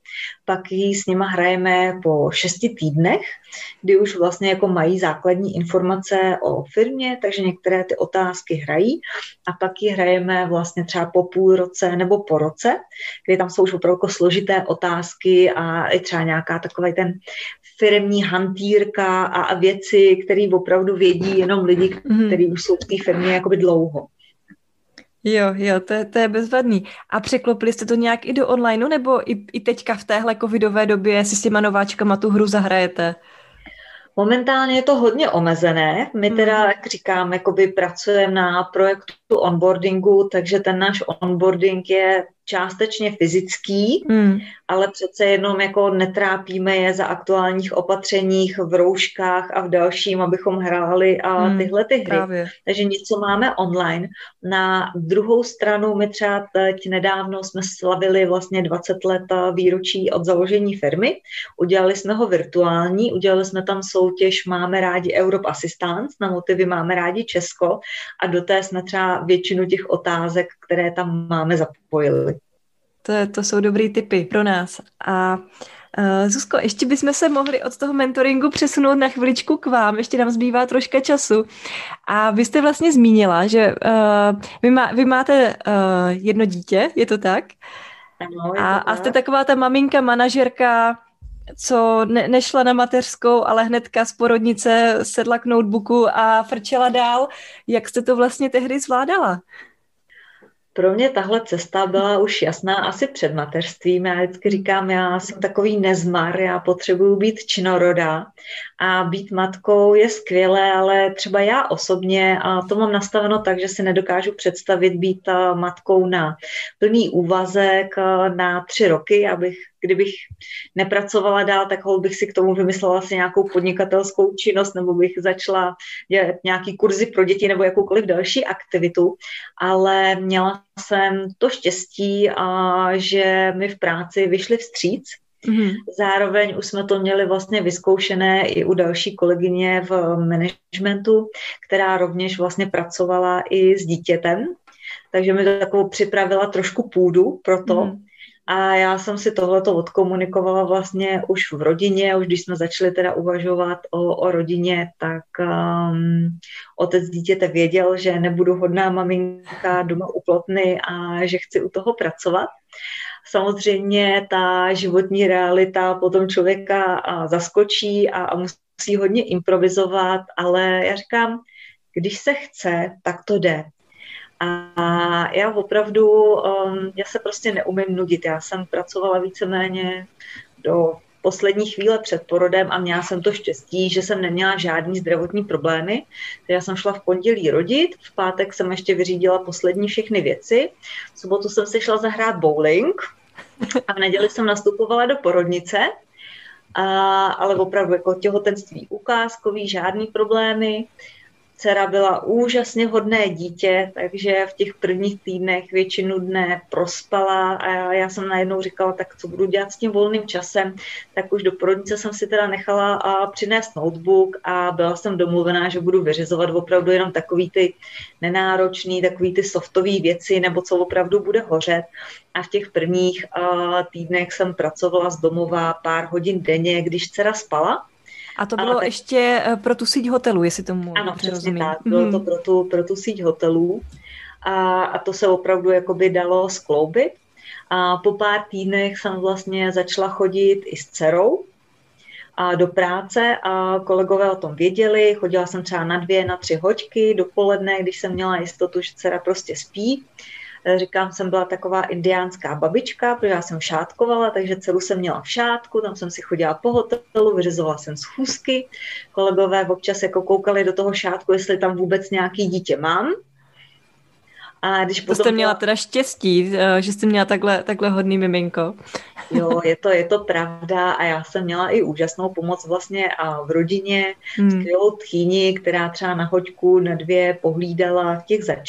Speaker 3: pak ji s nima hrajeme po šesti týdnech, kdy už vlastně jako mají základní informace o firmě, takže některé ty otázky hrají a pak ji hrajeme vlastně třeba po půl roce nebo po roce, kdy tam jsou už opravdu jako složité otázky a i třeba nějaká takový ten firemní hantýrka a věci, které opravdu vědí jenom lidi, kteří už jsou v té firmě jakoby dlouho.
Speaker 2: Jo, jo, to je, to je bezvadný. A překlopili jste to nějak i do onlineu, nebo i, i teďka v téhle covidové době si s těma nováčkama tu hru zahrajete?
Speaker 3: Momentálně je to hodně omezené. My teda, jak říkám, jakoby pracujeme na projektu onboardingu, takže ten náš onboarding je částečně fyzický, mm. ale přece jenom jako netrápíme je za aktuálních opatřeních v rouškách a v dalším, abychom hráli a mm, tyhle ty hry. Právě. Takže něco máme online. Na druhou stranu my třeba teď nedávno jsme slavili vlastně dvacet let výročí od založení firmy. Udělali jsme ho virtuální, udělali jsme tam soutěž Máme rádi Europe Assistance, na motivy Máme rádi Česko a do té jsme třeba většinu těch otázek, které tam máme, zapojili.
Speaker 2: To, to jsou dobrý tipy pro nás. A uh, Zuzko, ještě bychom se mohli od toho mentoringu přesunout na chviličku k vám, ještě nám zbývá troška času. A vy jste vlastně zmínila, že uh, vy, má, vy máte uh, jedno dítě, je to tak?
Speaker 3: Ano, je to
Speaker 2: a,
Speaker 3: tak.
Speaker 2: A jste taková ta maminka, manažerka, co ne, nešla na mateřskou, ale hnedka z porodnice sedla k notebooku a frčela dál. Jak jste to vlastně tehdy zvládala?
Speaker 3: Pro mě tahle cesta byla už jasná asi před mateřstvím. Já vždycky říkám, já jsem takový nezmar, já potřebuju být činorodá a být matkou je skvělé, ale třeba já osobně a to mám nastaveno tak, že si nedokážu představit být matkou na plný úvazek na tři roky, abych kdybych nepracovala dál, tak hol bych si k tomu vymyslela asi nějakou podnikatelskou činnost nebo bych začala dělat nějaký kurzy pro děti nebo jakoukoliv další aktivitu, ale měla jsem to štěstí, a že mi v práci vyšli vstříc. Mm-hmm. Zároveň už jsme to měli vlastně vyzkoušené i u další kolegyně v managementu, která rovněž vlastně pracovala i s dítětem, takže mi to takovou připravila trošku půdu pro to. Mm. A já jsem si tohleto odkomunikovala vlastně už v rodině, už když jsme začali teda uvažovat o, o rodině, tak um, otec dítěte věděl, že nebudu hodná maminka doma u plotny a že chci u toho pracovat. Samozřejmě ta životní realita potom člověka zaskočí a, a musí hodně improvizovat, ale já říkám, když se chce, tak to jde. A já opravdu, um, já se prostě neumím nudit. Já jsem pracovala víceméně do poslední chvíle před porodem a měla jsem to štěstí, že jsem neměla žádný zdravotní problémy. Takže já jsem šla v pondělí rodit, v pátek jsem ještě vyřídila poslední všechny věci, v sobotu jsem si šla zahrát bowling a v neděli jsem nastupovala do porodnice, a, ale opravdu jako těhotenství ukázkový, žádný problémy. Dcera byla úžasně hodné dítě, takže v těch prvních týdnech většinu dne prospala a já jsem najednou říkala, tak co budu dělat s tím volným časem, tak už do porodnice jsem si teda nechala a přinést notebook a byla jsem domluvená, že budu vyřizovat opravdu jenom takový ty nenáročný, takový ty softový věci, nebo co opravdu bude hořet. A v těch prvních uh, týdnech jsem pracovala z domova pár hodin denně, když dcera spala.
Speaker 2: A to bylo ano, ještě pro tu síť hotelů, jestli tomu
Speaker 3: ano, přesně tak, bylo to pro tu, pro tu síť hotelů a, a to se opravdu jakoby dalo skloubit. A po pár týdnech jsem vlastně začala chodit i s dcerou a do práce a kolegové o tom věděli, chodila jsem třeba na dvě, na tři hoďky dopoledne, když jsem měla jistotu, že dcera prostě spí. Říkám, jsem byla taková indiánská babička, protože já jsem šátkovala, takže dceru jsem měla v šátku, tam jsem si chodila po hotelu, vyřizovala jsem schůzky. Kolegové občas jako koukali do toho šátku, jestli tam vůbec nějaký dítě mám. A když
Speaker 2: to
Speaker 3: potom
Speaker 2: jste měla teda štěstí, že jste měla takhle, takhle hodný miminko.
Speaker 3: Jo, je to, je to pravda a já jsem měla i úžasnou pomoc vlastně a v rodině, hmm. skvělou tchýni, která třeba na hoďku, na dvě pohlídala v těch začátcích.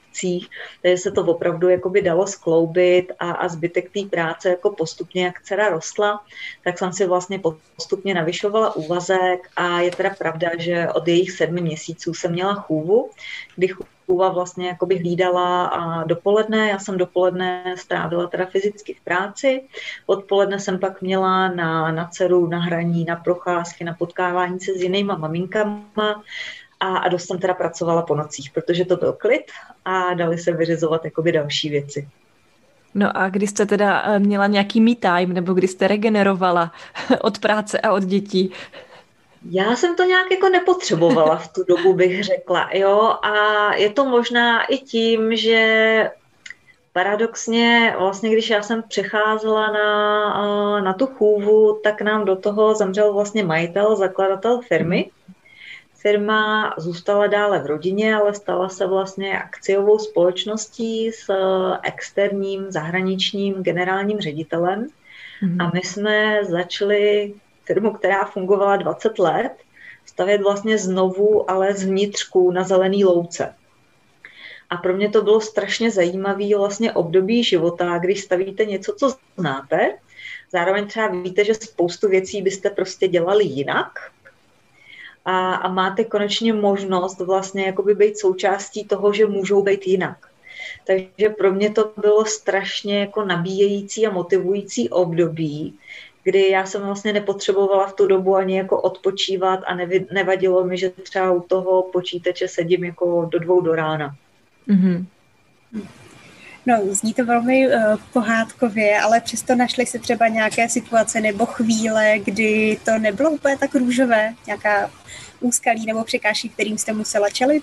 Speaker 3: akcích, takže se to opravdu jakoby dalo skloubit a, a zbytek té práce jako postupně, jak dcera rostla, tak jsem si vlastně postupně navyšovala úvazek a je teda pravda, že od jejich sedmi měsíců jsem měla chůvu, kdy chůva vlastně jakoby hlídala a dopoledne, já jsem dopoledne strávila teda fyzicky v práci, odpoledne jsem pak měla na, na dceru, na hraní, na procházky, na potkávání se s jinýma maminkama a, a dost jsem teda pracovala po nocích, protože to byl klid a dali se vyřizovat jakoby další věci.
Speaker 2: No a kdy jste teda měla nějaký me time, nebo kdy jste regenerovala od práce a od dětí?
Speaker 3: Já jsem to nějak jako nepotřebovala v tu dobu, bych řekla, jo, a je to možná i tím, že paradoxně vlastně, když já jsem přecházela na, na tu chůvu, tak nám do toho zemřel vlastně majitel, zakladatel firmy. Firma zůstala dále v rodině, ale stala se vlastně akciovou společností s externím zahraničním generálním ředitelem mm. a my jsme začali firmu, která fungovala dvacet let, stavět vlastně znovu, ale zvnitřku na zelený louce. A pro mě to bylo strašně zajímavé vlastně období života, když stavíte něco, co znáte, zároveň třeba víte, že spoustu věcí byste prostě dělali jinak a, a máte konečně možnost vlastně jakoby být součástí toho, že můžou být jinak. Takže pro mě to bylo strašně jako nabíjející a motivující období, kdy já jsem vlastně nepotřebovala v tu dobu ani jako odpočívat a nevadilo mi, že třeba u toho počítače sedím jako do dvou do rána.
Speaker 2: Mm-hmm.
Speaker 4: No, zní to velmi uh, pohádkově, ale přesto našly se třeba nějaké situace nebo chvíle, kdy to nebylo úplně tak růžové, nějaká úskalí nebo překážky, kterým jste musela čelit?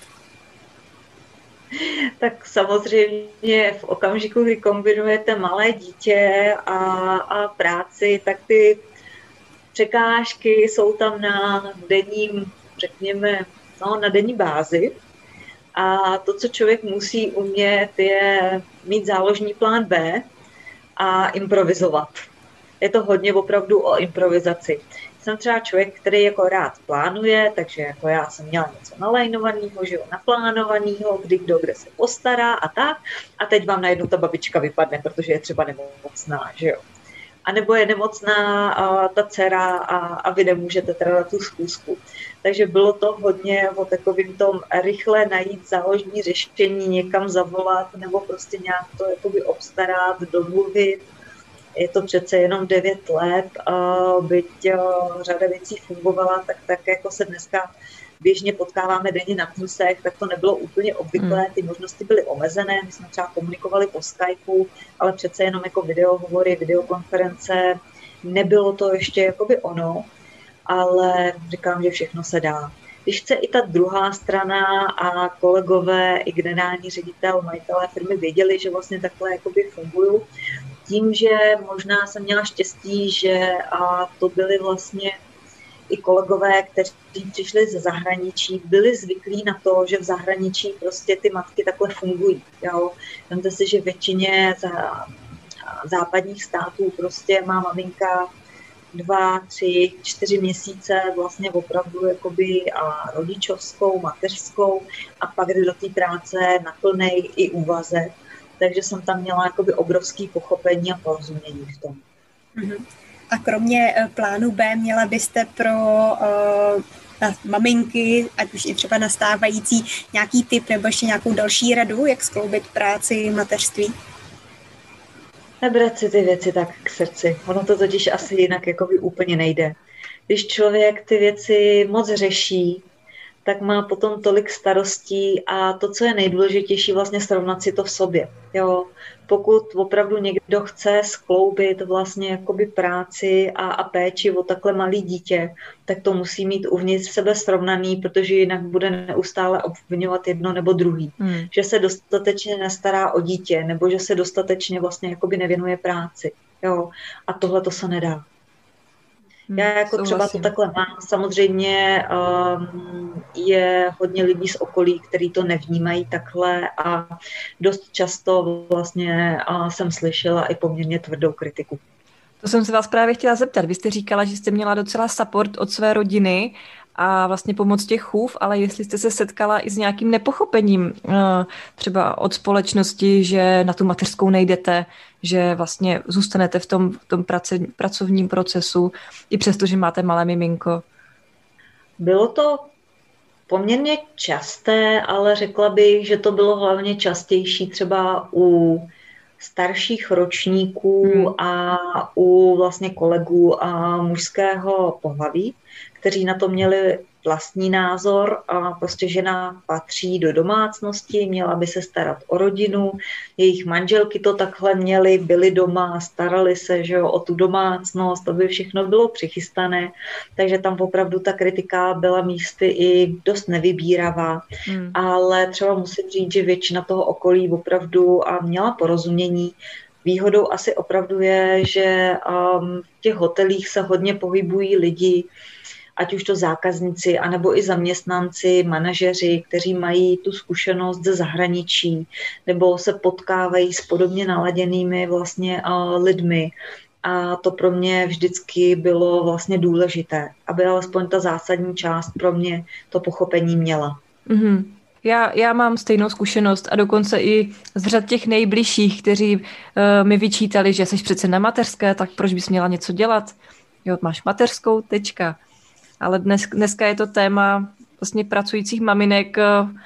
Speaker 3: Tak samozřejmě v okamžiku, kdy kombinujete malé dítě a, a práci, tak ty překážky jsou tam na denním, řekněme, no, na denní bázi. A to, co člověk musí umět, je mít záložní plán B a improvizovat. Je to hodně opravdu o improvizaci. Jsem třeba člověk, který jako rád plánuje, takže jako já jsem měla něco nalajnovaného, že jo, naplánovaného, kdy kdo kde se postará a tak. A teď vám najednou ta babička vypadne, protože je třeba nemocná, že jo. A nebo je nemocná a ta dcera a, a vy nemůžete teda na tu schůzku. Takže bylo to hodně o takovým tom rychle najít záložní řešení, někam zavolat nebo prostě nějak to jakoby obstarat, domluvit. Je to přece jenom devět let, a byť řada věcí fungovala, tak, tak jako se dneska běžně potkáváme denně na Teamsech, tak to nebylo úplně obvyklé, ty možnosti byly omezené, my jsme třeba komunikovali po Skypeu, ale přece jenom jako videohovory, videokonference, nebylo to ještě jakoby ono, ale říkám, že všechno se dá. Když chce i ta druhá strana a kolegové, i generální ředitel, majitelé firmy věděli, že vlastně takhle jakoby fungují, tím, že možná jsem měla štěstí, že a to byly vlastně i kolegové, kteří přišli ze zahraničí, byli zvyklí na to, že v zahraničí prostě ty matky takhle fungují. Jo? Vemte si, že většině západních států prostě má maminka dva, tři, čtyři měsíce vlastně opravdu jakoby a rodičovskou, mateřskou a pak jde do té práce na plnej i úvazek. Takže jsem tam měla jakoby obrovský pochopení a porozumění v tom.
Speaker 4: Mm-hmm. A kromě plánu B měla byste pro uh, maminky, ať už i třeba nastávající, nějaký tip nebo ještě nějakou další radu, jak skloubit práci, mateřství?
Speaker 3: Nebrat si ty věci tak k srdci. Ono to totiž asi jinak jakoby úplně nejde. Když člověk ty věci moc řeší, tak má potom tolik starostí a to, co je nejdůležitější, vlastně srovnat si to v sobě. Jo. Pokud opravdu někdo chce skloubit vlastně jakoby práci a, a péči o takhle malý dítě, tak to musí mít uvnitř sebe srovnaný, protože jinak bude neustále obvinovat jedno nebo druhý. Hmm. Že se dostatečně nestará o dítě, nebo že se dostatečně vlastně jakoby nevěnuje práci. Jo. A tohle to se nedá. Já jako třeba to takhle mám. Samozřejmě um, je hodně lidí z okolí, kteří to nevnímají takhle a dost často vlastně uh, jsem slyšela i poměrně tvrdou kritiku.
Speaker 2: To jsem se vás právě chtěla zeptat. Vy jste říkala, že jste měla docela support od své rodiny a vlastně pomoc těch chův, ale jestli jste se setkala i s nějakým nepochopením třeba od společnosti, že na tu mateřskou nejdete, že vlastně zůstanete v tom, v tom prace, pracovním procesu, i přesto, že máte malé miminko.
Speaker 3: Bylo to poměrně časté, ale řekla bych, že to bylo hlavně častější třeba u starších ročníků hmm. a u vlastně kolegů a mužského pohlaví, kteří na to měli vlastní názor a prostě žena patří do domácnosti, měla by se starat o rodinu, jejich manželky to takhle měly, byly doma, starali se, že jo, o tu domácnost, to by všechno bylo přichystané, takže tam opravdu ta kritika byla místy i dost nevybíravá, hmm. ale třeba musím říct, že většina toho okolí opravdu a měla porozumění. Výhodou asi opravdu je, že um, v těch hotelích se hodně pohybují lidi, ať už to zákazníci, anebo i zaměstnanci, manažeři, kteří mají tu zkušenost ze zahraničí, nebo se potkávají s podobně naladěnými vlastně uh, lidmi. A to pro mě vždycky bylo vlastně důležité, aby alespoň ta zásadní část pro mě to pochopení měla.
Speaker 2: Mm-hmm. Já, já mám stejnou zkušenost a dokonce i z řad těch nejbližších, kteří uh, mi vyčítali, že jsi přece na mateřské, tak proč bys měla něco dělat? Jo, máš mateřskou, tečka. Ale dnes, dneska je to téma vlastně pracujících maminek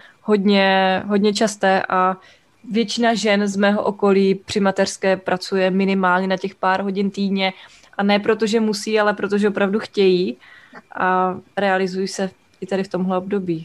Speaker 2: hodně, hodně časté a většina žen z mého okolí při mateřské pracuje minimálně na těch pár hodin týdně a ne proto, že musí, ale protože opravdu chtějí a realizují se i tady v tomhle období.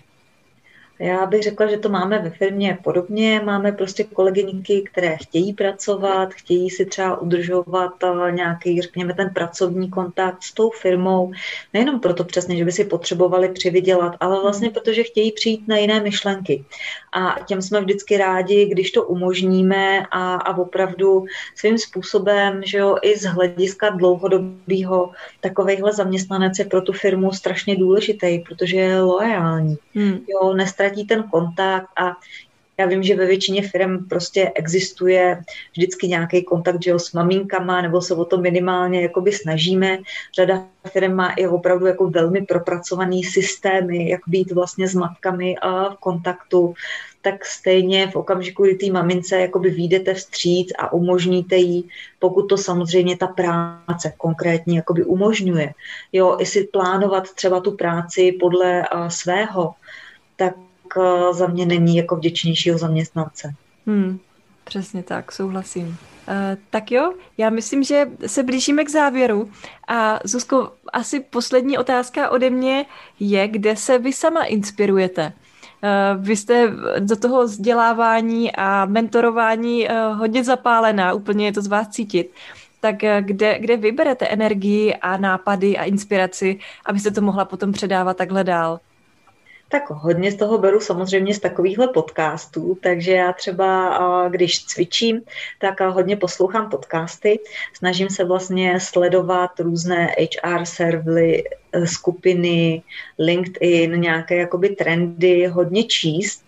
Speaker 3: Já bych řekla, že to máme ve firmě podobně. Máme prostě kolegyňky, které chtějí pracovat, chtějí si třeba udržovat nějaký, řekněme, ten pracovní kontakt s tou firmou. Nejenom proto přesně, že by si potřebovali přivydělat, ale vlastně protože chtějí přijít na jiné myšlenky. A těm jsme vždycky rádi, když to umožníme a, a opravdu svým způsobem, že jo, i z hlediska dlouhodobého takovejhle zaměstnanec je pro tu firmu strašně důležitý, protože je loajální. Hmm. Jo, nestratí ten kontakt a já vím, že ve většině firm prostě existuje vždycky nějaký kontakt, že jo, s maminkama, nebo se o to minimálně jakoby snažíme. Řada firm má i opravdu jako velmi propracovaný systémy, jak být vlastně s matkami a v kontaktu. Tak stejně v okamžiku, kdy té mamince jakoby vyjdete vstříc a umožníte jí, pokud to samozřejmě ta práce konkrétně jakoby umožňuje. Jo, i si plánovat třeba tu práci podle uh, svého, tak za mě není jako vděčnějšího zaměstnance.
Speaker 2: Hmm, přesně tak, souhlasím. Uh, tak jo, já myslím, že se blížíme k závěru a Zuzko, asi poslední otázka ode mě je, kde se vy sama inspirujete? Uh, vy jste do toho vzdělávání a mentorování uh, hodně zapálená, úplně je to z vás cítit. Tak uh, kde, kde vyberete energii a nápady a inspiraci, abyste to mohla potom předávat takhle dál?
Speaker 3: Tak hodně z toho beru samozřejmě z takovýchhle podcastů, takže já třeba, když cvičím, tak hodně poslouchám podcasty. Snažím se vlastně sledovat různé H R servery, skupiny, LinkedIn, nějaké jakoby trendy, hodně číst.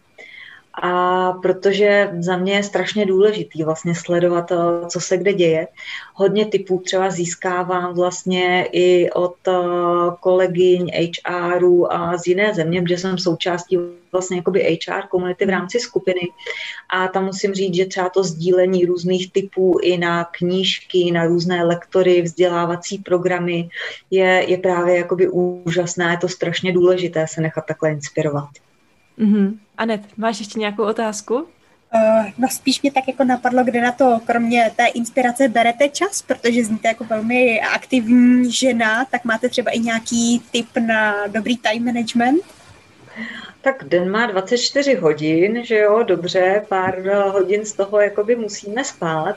Speaker 3: A protože za mě je strašně důležitý vlastně sledovat, co se kde děje. Hodně typů třeba získávám vlastně i od kolegyň H Rů a z jiné země, protože jsem součástí vlastně jakoby H R komunity v rámci skupiny. A tam musím říct, že třeba to sdílení různých typů i na knížky, na různé lektory, vzdělávací programy je, je právě jakoby úžasné. Je to strašně důležité se nechat takhle inspirovat.
Speaker 2: Mm-hmm. Anet, máš ještě nějakou otázku?
Speaker 4: Uh, no spíš mě tak jako napadlo, kde na to kromě té inspirace berete čas, protože zníte jako velmi aktivní žena, tak máte třeba i nějaký tip na dobrý time management?
Speaker 3: Tak den má dvacet čtyři hodin, že jo, dobře, pár hodin z toho jakoby musíme spát,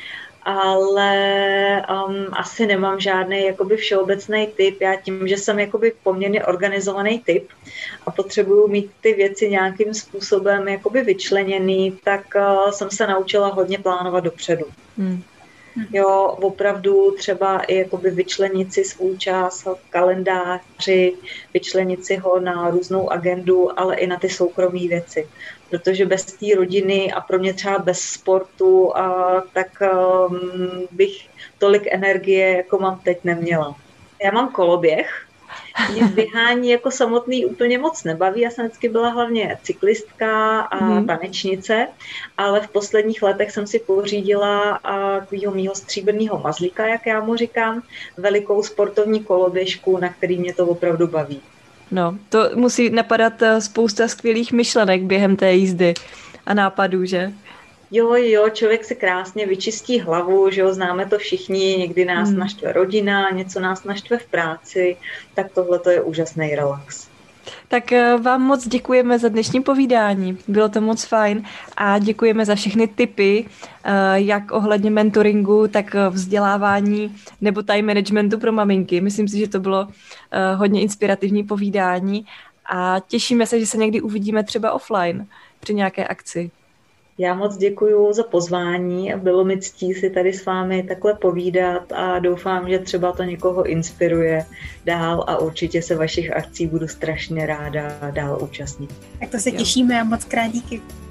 Speaker 3: ale um, asi nemám žádný jakoby všeobecný tip. Já tím, že jsem jakoby poměrně organizovaný typ a potřebuju mít ty věci nějakým způsobem jakoby vyčleněný, tak uh, jsem se naučila hodně plánovat dopředu. Hmm. Jo, opravdu třeba i jakoby vyčlenit si svůj čas v kalendáři, vyčlenit si ho na různou agendu, ale i na ty soukromé věci. Protože bez té rodiny a pro mě třeba bez sportu, a, tak um, bych tolik energie, jako mám teď, neměla. Já mám koloběh, Mě běhání jako samotný úplně moc nebaví. Já jsem vždycky byla hlavně cyklistka a mm. tanečnice, ale v posledních letech jsem si pořídila takového mýho stříbrného mazlíka, jak já mu říkám, velikou sportovní koloběžku, na který mě to opravdu baví.
Speaker 2: No, to musí napadat spousta skvělých myšlenek během té jízdy a nápadů, že?
Speaker 3: Jo, jo, člověk si krásně vyčistí hlavu, že jo, známe to všichni, někdy nás hmm. naštve rodina, něco nás naštve v práci, tak tohle to je úžasný relax.
Speaker 2: Tak vám moc děkujeme za dnešní povídání, bylo to moc fajn a děkujeme za všechny tipy, jak ohledně mentoringu, tak vzdělávání nebo time managementu pro maminky. Myslím si, že to bylo hodně inspirativní povídání a těšíme se, že se někdy uvidíme třeba offline při nějaké akci.
Speaker 3: Já moc děkuju za pozvání a bylo mi ctí si tady s vámi takhle povídat a doufám, že třeba to někoho inspiruje dál a určitě se vašich akcí budu strašně ráda dál účastnit.
Speaker 4: Tak to se těšíme a moc krát díky.